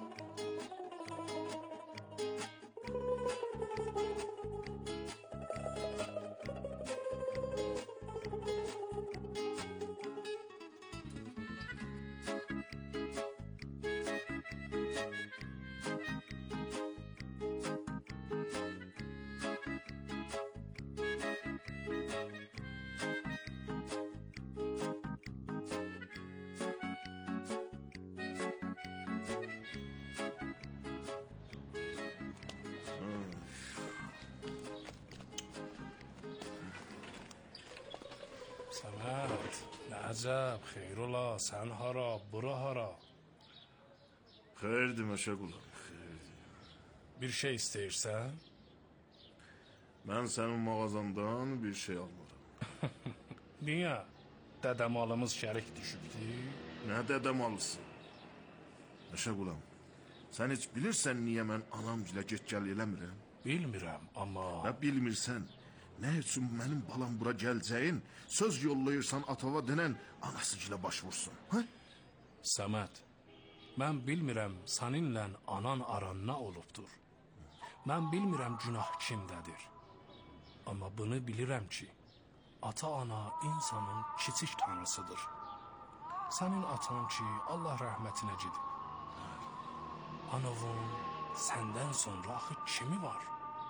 Səməd, nəcəb, xeyr ola, sən hara, bura hara? Xeyirdir Məşəqulam, xeyirdir. Bir şey istəyirsən? Mən sənin mağazandan bir şey almaram. Niyə? Dədəmalımız şərik düşübdü? Nə dədəm alırsın? Məşəqulam, sən heç bilirsən niyə mən anamgilə get-gəl eləmirəm? Bilmirəm, amma... Nə bilmirsən? Nə üçün mənim balam bura gələcəyin, söz yollayırsan atava denən anasıgilə baş vursun, hə? Səməd, mən bilmirəm səninlə anan aran nə olubdur. Mən bilmirəm günah kimdədir. Amma bunu bilirəm ki, ata-ana insanın kiçik tanrısıdır. Sənin atan ki, Allah rəhmətinə gedib. Anovun səndən sonra axı kimi var?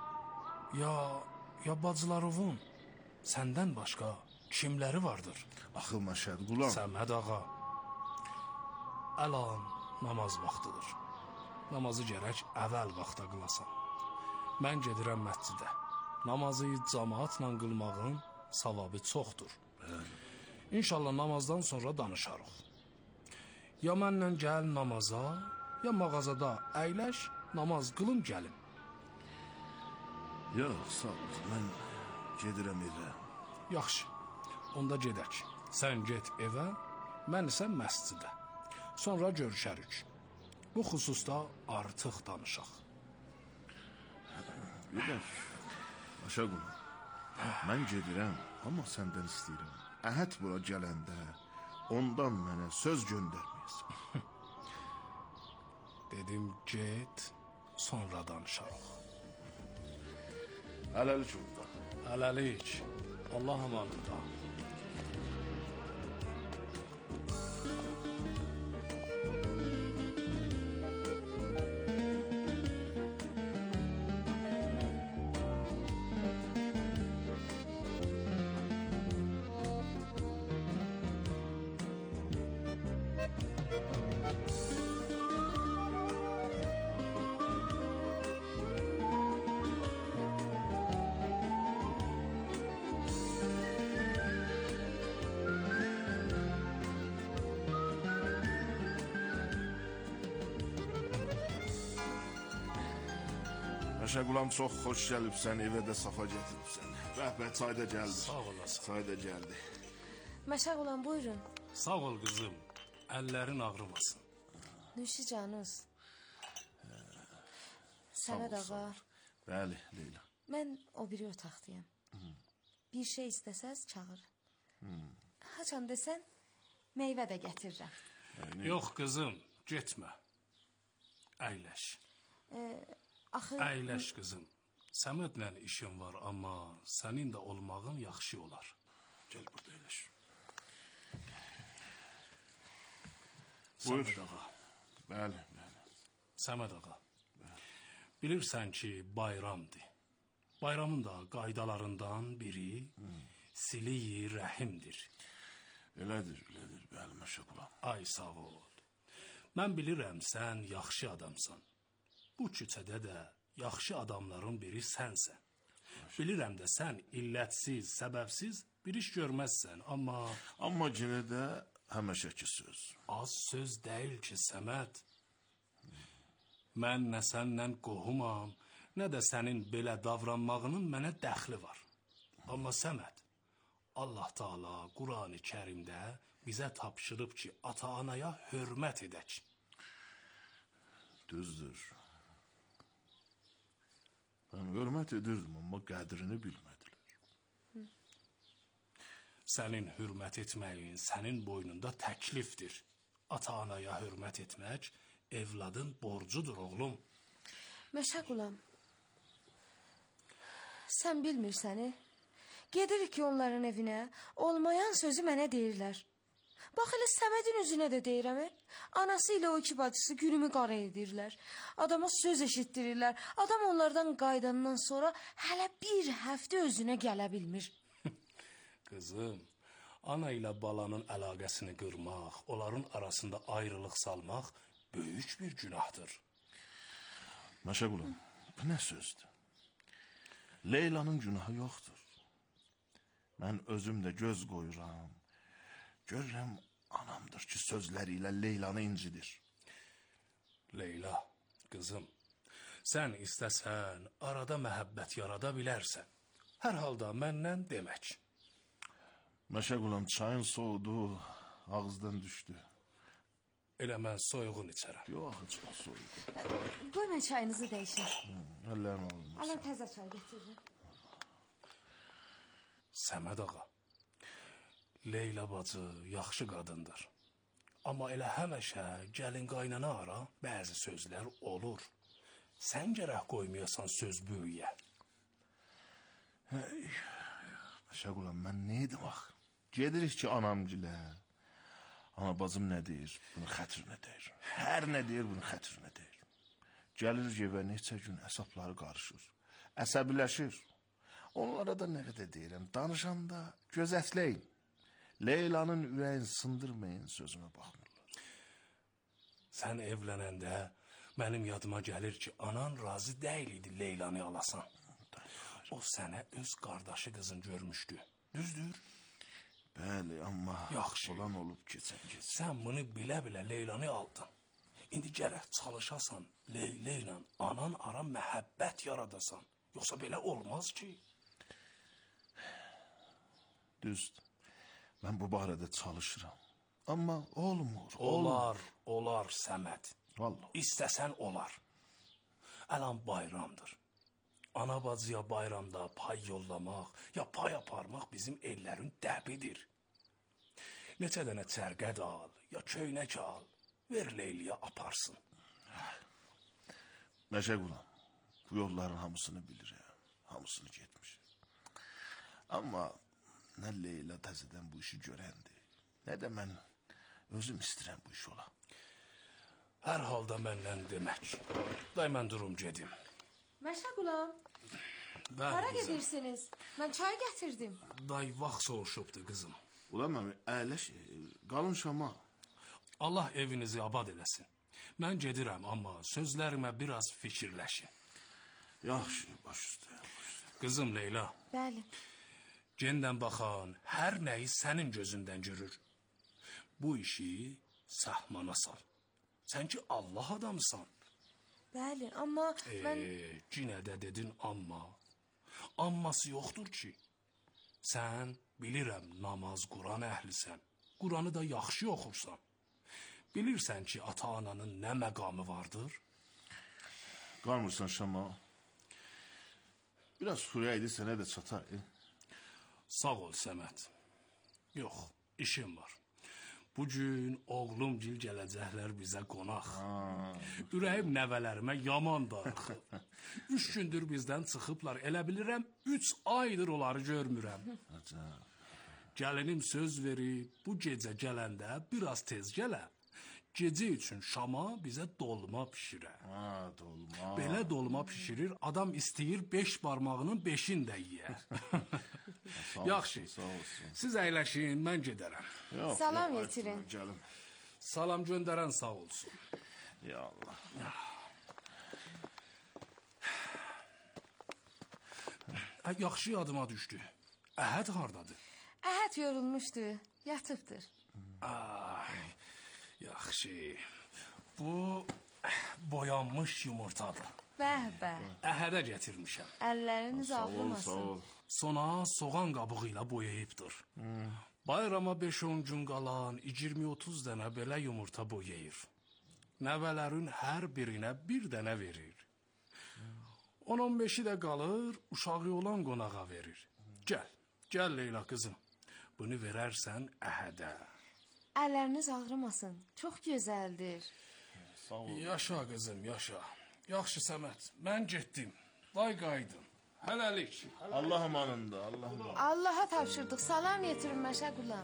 Ya bacılarının səndən başqa kimləri vardır? Axı Məşəqulam. Səməd ağa, əlan namaz vaxtıdır. Namazı gərək əvvəl vaxta qılasan. Mən gedirəm məscidə. Namazı cəmaatla qılmağın savabı çoxdur. İnşallah namazdan sonra danışarıq. Ya mənlə gəl namaza, ya mağazada əyləş, namaz qılım gəlim. Yox, sağ ol, mən gedirəm evə. Yaxşı, onda gedək. Sən get evə, mən isə məscidə. Sonra görüşərik. Bu xüsusda artıq danışaq. Bir də, Məşəqulam, mən gedirəm, amma səndən istəyirəm. Əhəd bura gələndə ondan mənə söz göndərməyəsən. Dedim get, sonra danışarıq. Hələlik orada. Hələlik, Allah amanında. Məşə Qulam, çox xoş gəlibsən, evə də safa gətiribsən. Bəh, çay da gəldi. Sağ olasın. Çay da gəldi. Məşəq olan buyurun. Sağ ol qızım. Əllərin ağrımasın. Nüşü canınız. Səməd ağa, Bəli, Leyla. mən o biri otaqdayım. Bir şey istəsəz çağır. Haçan desən, meyvə də gətirirəm. Yox qızım, getmə. Əyləş. Axı, Əyləş qızım. Səmədlə işin var, amma sənin də olmağın yaxşı olar. Gəl burada əyləş. Səməd ağa. Bəli. Səməd ağa. Bilirsən ki, bayramdır. Bayramın da qaydalarından biri sili-i rəhimdir. Elədir, bəli, Məşə Qulam. Ay sağ ol. Mən bilirəm sən yaxşı adamsan. Bu küçədə də yaxşı adamların biri sənsən. Bilirəm də sən illətsiz, səbəbsiz bir iş görməzsən, amma... Amma yenə də həməşəki söz. Az söz deyil ki, Səməd. Mən nə səndən qohumam, nə də sənin belə davranmağının mənə dəxli var. Amma Səməd, Allah Taala Qurani Kərimdə bizə tapşırıb ki, ata-anaya hörmət edək. Düzdür. Mən hörmət edirdim, amma qədrini bilmədilər. Sənin hörmət etməyin sənin boynunda təklifdir. Ata-anaya hörmət etmək evladın borcudur, oğlum. Məşəq ulam, sən bilmirsəni, gedirik ki onların evinə, olmayan sözü mənə deyirlər. Bax, elə Səmədin üzünə də deyirəm, anası ilə o iki bacısı günümü qara edirlər. Adama söz eşitdirirlər, adam onlardan qaydandan sonra hələ bir həftə özünə gələ bilmir. Qızım, ana ilə balanın əlaqəsini qırmaq, onların arasında ayrılıq salmaq böyük bir günahdır. Məşəq ulan, bu nə sözdür? Leylanın günahı yoxdur. Mən özüm də göz qoyuram. Görürəm, anamdır ki, sözləri ilə Leylanı incidir. Leyla, qızım, sən istəsən, arada məhəbbət yarada bilərsən. Hər halda məndən demək. Məşəq ulan, çayın soğudu, ağızdan düşdü. Elə mən soyuğun içərəm. Yox, çox soyuq. Qoyma çayınızı dəyişin. Əllərim alınmasın. Alın təzə çay getirin. Səməd ağa, Leyla bacı yaxşı qadındır. Amma elə həməşə gəlin qaynana ara bəzi sözlər olur. Sən gərək qoymayasan söz böyüyə. Məşəq ulan, mən neydim axı? Gedirik ki, anamgilə. Ana bacım nə deyir, bunun xətrinə deyir. Hər nə deyir, bunun xətrinə deyir. Gəlir evə neçə gün əsabları qarışır. Əsəbiləşir. Onlara da nə qədər deyirəm, danışanda gözətləyin. Leylanın ürəyin sındırmayın, sözümə baxmırlar. Sən evlənəndə mənim yadıma gəlir ki, anan razı deyil idi Leylanı alasan. O sənə öz qardaşı qızın görmüşdü. Düzdür? Bəli, amma yaxşı olan olub keçən. Sən bunu bilə-bilə Leylanı aldın. İndi gərək çalışasan, Leyla ilə anan ara məhəbbət yaradasan. Yoxsa belə olmaz ki. Düzdür. Mən bu barədə çalışıram. Amma olmur. Olar Səməd. Vallahi. İstəsən olar. Ələn bayramdır. Ana bacıya bayramda pay yollamaq, ya pay aparmaq bizim ellərin dəbidir. Neçə dənə çərqəd al, ya köynək al, ver Leyliyə aparsın. Məşəq ulan, bu yolların hamısını bilirəm, hamısını getmişim. Amma nə Leyla təzədən bu işi görəndir, nə də mən özüm istəyirəm bu iş ola. Hər halda məndən demək. Day mən durum gedim. Məşəq ulam, hara gedirsiniz? Mən çay gətirdim. Day vaxt soğuşubdu qızım. Ulan mən əyləş, qalın şama. Allah evinizi abad eləsin. Mən gedirəm, amma sözlərimə biraz fikirləşin. Yaxşı, baş üstə. Qızım Leyla. Bəli. Gendən baxan hər nəyi sənin gözündən görür. Bu işi sahmana sal. Sən ki Allah adamsan. Bəli, amma mən Cinə də dedin amma. Amması yoxdur ki. Sən bilirəm namaz Quran əhlisən. Quranı da yaxşı oxursan. Bilirsən ki, ata-ananın nə məqamı vardır? Qalmırsan Şama. Biraz xürəydi sənə də çatar. Sağ ol Səməd. Yox, işim var. Bugün oğlumgil gələcəklər bizə qonaq. Ürəyim nəvələrimə yaman darıxıb. 3 gündür bizdən çıxıblar. Elə bilirəm 3 aydır onları görmürəm. Gəlinim söz verib, bu gecə gələndə biraz tez gələ. Gecə üçün Şama bizə dolma pişirə. Dolma. Belə dolma pişirir, adam istəyir 5 barmağının 5-ini də yiyə. Yaxşı, siz əyləşin, mən gedərəm. salam yetirin. Gəlim. Salam göndərən sağ olsun. Ya Allah. Yaxşı yadıma düşdü. Əhəd hardadır? Əhəd yorulmuşdu, yatıbdır. Ay, yaxşı. Bu boyanmış yumurtadır. Bəh. Əhədə gətirmişəm. Əlləriniz ağrımasın. Sona soğan qabığı ilə boyayıbdır. Bayrama 5-10 gün qalan 20-30 dənə belə yumurta boyayır. Nəvələrin hər birinə bir dənə verir. 10-15-i də qalır, uşağı olan qonağa verir. Gəl Leyla qızım. Bunu verərsən Əhədə. Əlləriniz ağrımasın. Çox gözəldir. Yaşa qızım, yaşa. Yaxşı Səməd, mən getdim. Vay qaydım. Hələlik. Allah amanında, Allah amanında. Allaha tapşırdıq. Salam yetirin Məşə Qulam.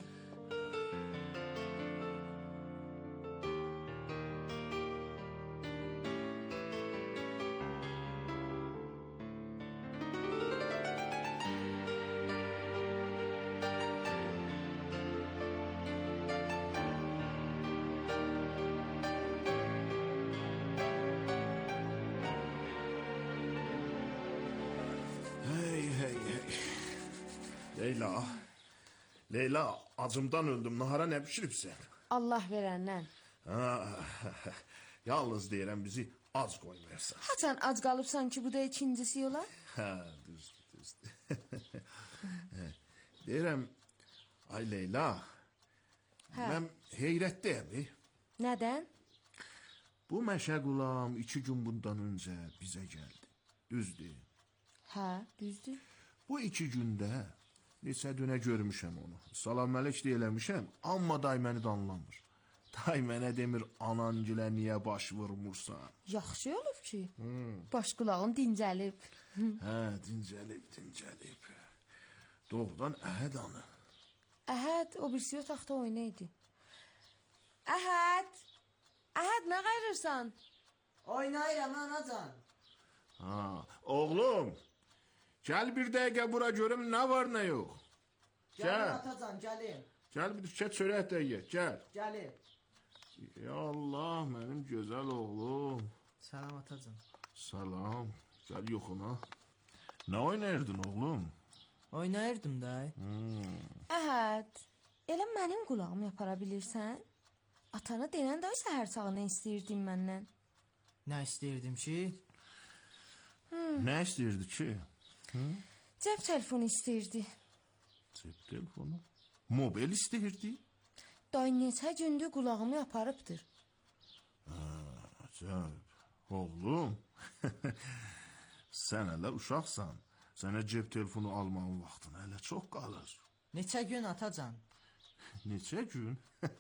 Leyla, acımdan öldüm. Nahara nə pişiribsən? Allah verəndən. Yalnız deyirəm bizi ac qoymayarsan. Haçan ac qalıbsan ki, bu da ikincisi yola? Düzdür. Deyirəm, ay Leyla, mən heyrətdəyim. Nədən? Bu Məşə Qulam 2 gün bundan öncə bizə gəldi. Düzdür. Düzdür. Bu 2 gündə neçə dönə görmüşəm onu. Salam əleyk deyiləmişəm, amma day məni də anlamır. Day mənə demir, anangilə niyə baş vurmursan? Yaxşı olub ki, baş qulağın dincəlib. Dincəlib. Doğrudan Əhəd anı. Əhəd o birisi otaqda oynaydı. Əhəd, nə qayırırsan? Oynayıram anacan. Oğlum, gəl bir dəqiqə bura görüm nə var nə yox. Gəl atacan, gəlim. Gəl bir düşkət çörək də ye, gəl. Gəlim. Ya Allah, mənim gözəl oğlum. Salam atacan. Salam, gəl yoxuna. Nə oynayırdın oğlum? Oynayırdım da. Əhəd, elə mənim qulağımı yapara bilirsən? Atana denən də səhər sağı nə istəyirdin məndən? Nə istəyirdim ki? Nə istəyirdi ki? Cəb telefonu istəyirdi. Cəb telefonu? Mobil istəyirdi? Day neçə gündür qulağımı yaparıbdır. Cəb, oğlum, sən hələ uşaqsan. Sənə cəb telefonu almağın vaxtına hələ çox qalır. Neçə gün atacan? Neçə gün?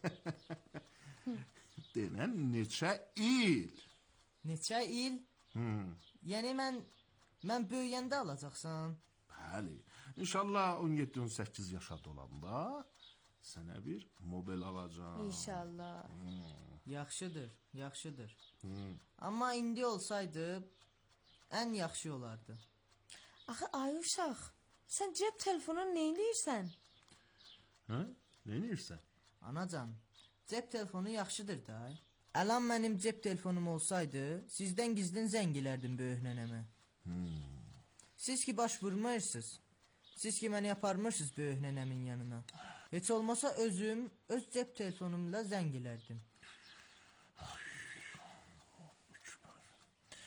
Denən neçə il? Neçə il? Yəni mən böyüyəndə alacaqsan? Bəli. İnşallah 17-18 yaşa dolanda sənə bir mobil alacağam. İnşallah. Yaxşıdır. Amma indi olsaydı ən yaxşı olardı. Axı ay uşaq, sən cəb telefonunu nə edirsən? Nə edirsən? Anacan, cəb telefonu yaxşıdır da. Əlan mənim cəb telefonum olsaydı, sizdən gizlin zəng elərdim böyük nənəmə. Siz ki baş vurmursunuz. Siz ki məni aparmırsınız böyük nənəmin yanına. Heç olmasa özüm öz cəb telefonumla zəng elərdim.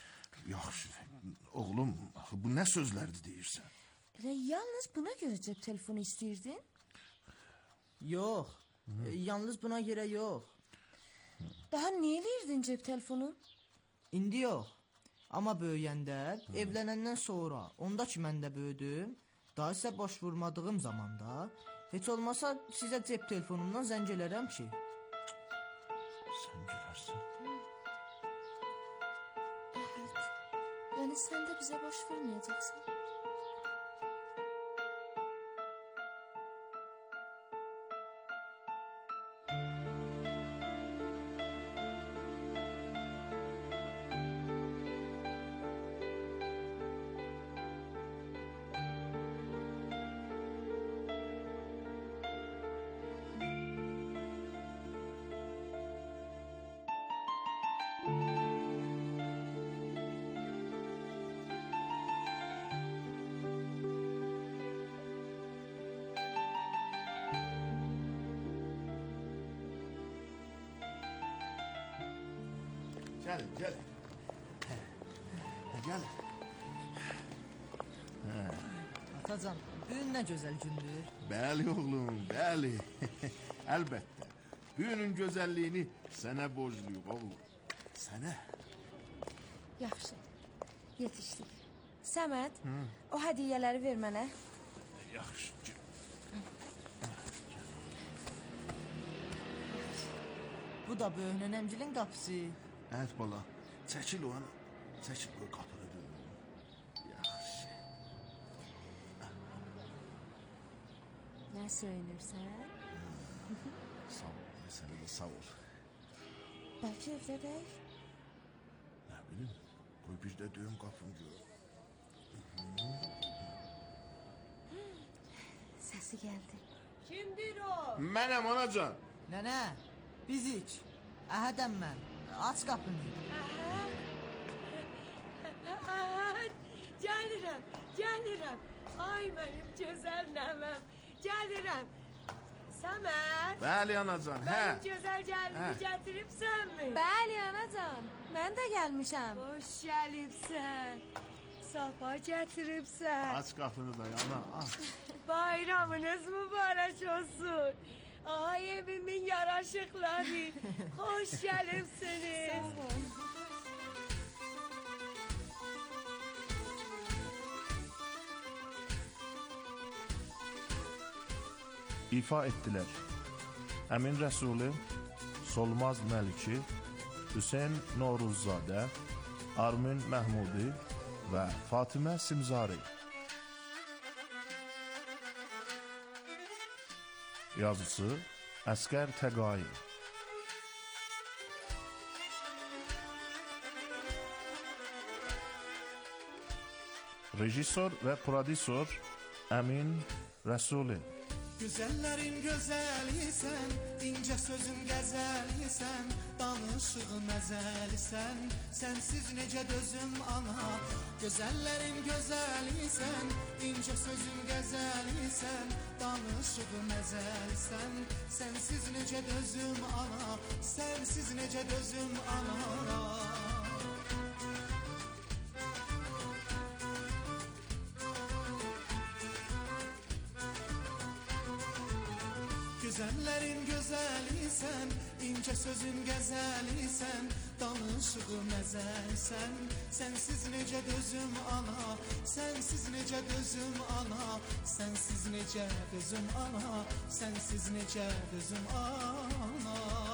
Yaxşı. Oğlum, axı bu nə sözlərdir deyirsən? Elə yalnız buna görə cep telefonu istəyirdin? Yox. Yalnız buna görə yox. Daha nə edirdin cep telefonu? İndi yox. Amma böyüyəndə, evlənəndən sonra, onda ki mən də böyüdüm, daha sizə baş vurmadığım zamanda, heç olmasa sizə cep telefonumdan zəng elərəm ki. Sən gələrsən. Evet. Yani sen de bize baş vermeyeceksin. Gəlin, gəlin. Gəlin. Atacan, bugün nə gözəl gündür. Bəli oğlum, bəli. Əlbəttə. Bugünün gözəlliyini sənə borcluyuq oğlum. Sənə. Yaxşı. Yetişdik. Səməd, o hədiyyələri ver mənə. Yaxşı. Bu da böyünənəmcilin qapısı. Evet bala, çəkil o ana. Çəkil o qapını dönüm. Yaxşı. Nə söylürsən? Sağ ol, sənə də sağ ol. Bəlkə evdədək? Nə bilim, qoy bir də döyüm qapını gör. Səsi gəldi. Kimdir o? Mənəm anacan. Nənə, bizik. Əhədəm mən. Aç qapını. Gəlirəm, gəlirəm. Ay mənim gözəl nəvəm. Gəlirəm. Səməd. Bəli anacan, hə. Mənim gözəl gəlini gətiribsənmi? Bəli anacan, mən də gəlmişəm. Hoş gəlibsən. Safa gətiribsən. Aç qapını da yana, aç. Bayramınız mübarək olsun. Ay evimin yaraşıqları. Hoş gəlibsiniz. Sağ ol. İfa etdilər. Əmin Rəsuli, Solmaz Məliki, Hüseyn Noruzzadə, Armin Məhmudi və Fatimə Simzari. Yazısı Əskər Təqai. Rejissor və prodüsor Əmin Rəsuli. Güzellerin güzelisən, ince sözün qəzəlisən, danışığın əzəlisən, sensiz necə dözüm ana. Güzellerin güzelisən, ince sözün qəzəlisən, danışığın əzəlisən, sensiz necə dözüm ana, sensiz necə dözüm ana. Güzellerin güzelisən, ince sözün qəzəlisən, danışığın əzəlsən, sensiz necə dözüm ana, sensiz necə dözüm ana, sensiz necə dözüm ana, sensiz necə dözüm ana.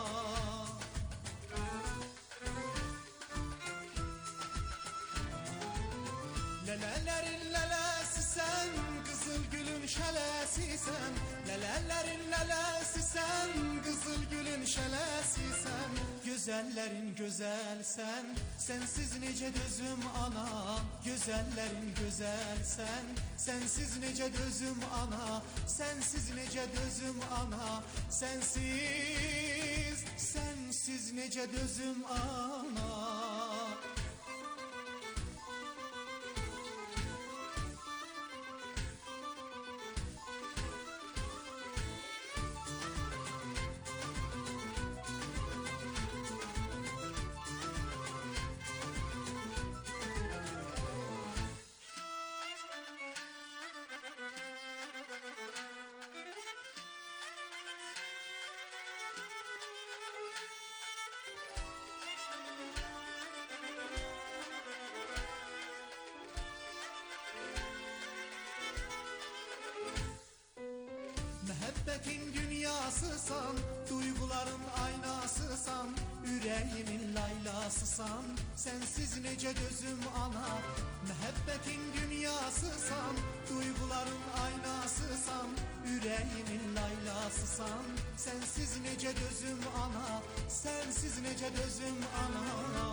Lələlərin lələsisən, qızıl gülün şələsisən, lələlərin lələsisən, qızıl gülün şələsisən, gözəllərin gözəlsən, sensiz necə dözüm ana, gözəllərin gözəlsən, sensiz necə dözüm ana, sensiz necə dözüm ana, sensiz, sensiz necə dözüm ana. Məhəbbətin dünyasısan, duyğuların aynasısan, ürəyimin laylasısan, sənsiz necə dözüm ana. Məhəbbətin dünyasısan, duyğuların aynasısan, ürəyimin laylasısan, sənsiz necə dözüm ana, sənsiz necə dözüm ana.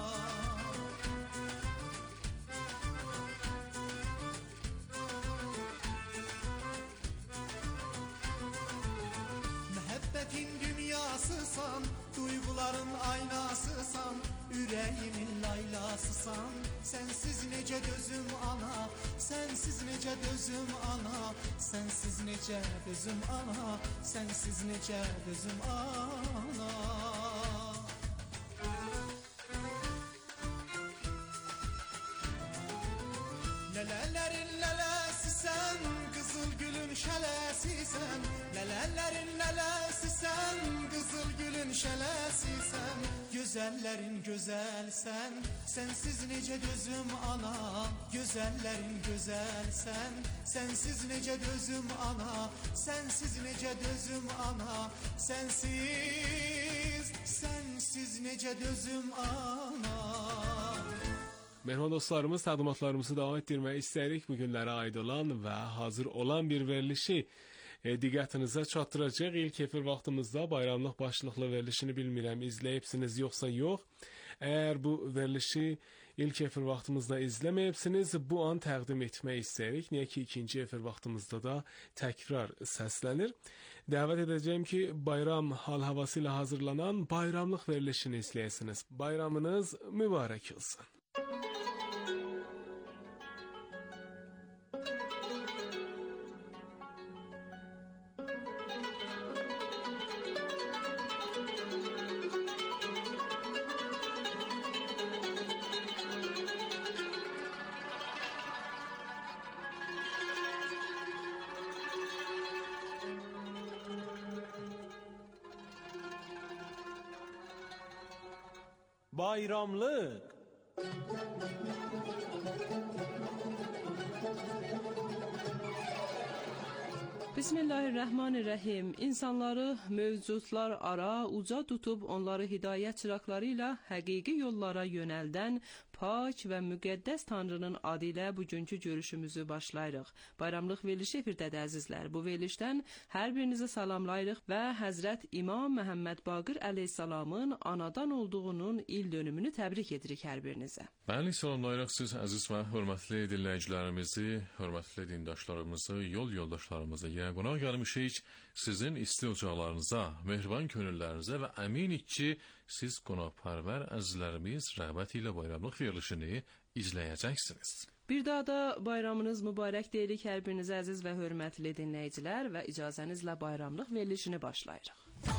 Məhəbbətin dünyasısan, duyğuların aynasısan, ürəyimin laylasısan, sənsiz necə dözüm ana, sənsiz necə dözüm ana, sənsiz necə dözüm ana, sənsiz necə dözüm ana. Lələlərin lələsisən, qızıl gülün şələsisən, lələlərin lələsisən, qızıl gülün şələsisən, gözəllərin gözəlsən, sənsiz necə dözüm ana, gözəllərin gözəlsən, sənsiz necə dözüm ana, sənsiz necə dözüm ana, sənsiz necə dözüm ana. Mehman dostlarımız, təqdimatlarımızı davam etdirmək istəyirik. Bu günlərə aid olan və hazır olan bir verilişi diqqətinizə çatdıracaq. İlk efir vaxtımızda bayramlıq başlıqlı verilişini bilmirəm, izləyibsiniz yoxsa yox. Əgər bu verilişi ilk efir vaxtımızda izləməyibsiniz, bu an təqdim etmək istəyirik. Niyə ki, ikinci efir vaxtımızda da təkrar səslənir. Dəvət edəcəyim ki, bayram hal-havası ilə hazırlanan bayramlıq verilişini izləyəsiniz. Bayramınız mübarək olsun. Bayramlık. Bismillahirrahmanirrahim. İnsanları mövcudlar ara uca tutub onları hidayət çıraqları ilə həqiqi yollara yönəldən pak və müqəddəs Tanrının adı ilə bugünkü görüşümüzü başlayırıq. Bayramlıq verilişi efirdədir əzizlər. Bu verilişdən hər birinizi salamlayırıq və Həzrət İmam Məhəmməd Baqir əleyhissalamın anadan olduğunun il dönümünü təbrik edirik hər birinizə. Bəli, salamlayırıq siz əziz və hörmətli dinləyicilərimizi, hörmətli dindaşlarımızı, yol yoldaşlarımızı. Yəni qonaq gəlmişik sizin isti ocaqlarınıza, mehriban könüllərinizə və əminik ki, siz qonaqpərvər əzizlərimiz rəğbət ilə bayramlıq verilişini izləyəcəksiniz. Bir daha da bayramınız mübarək deyirik hər birinizə əziz və hörmətli dinləyicilər və icazənizlə bayramlıq verilişini başlayırıq.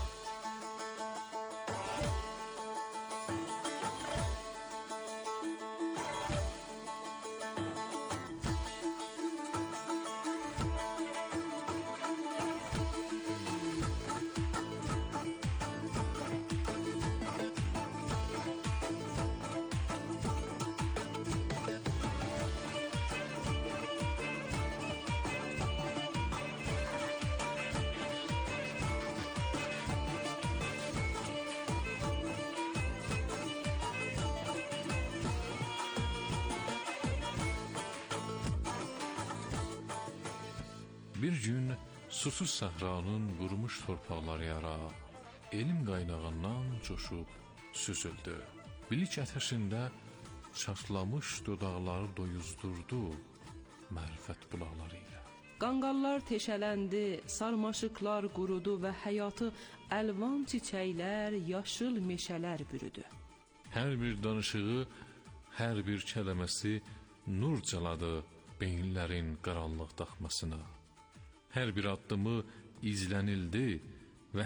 Bir gün susuz səhranın qurumuş torpaqları yara, elm qaynağından coşub süzüldü. Bilik ətəşində çatlamış dodaqları doyuzdurdu mərifət bulaqları ilə. Qanqallar teşələndi, sarmaşıqlar qurudu və həyatı əlvan çiçəklər, yaşıl meşələr bürüdü. Hər bir danışığı, hər bir kələməsi nur caladı beyinlərin qaranlıq daxmasına. Hər bir addımı izlənildi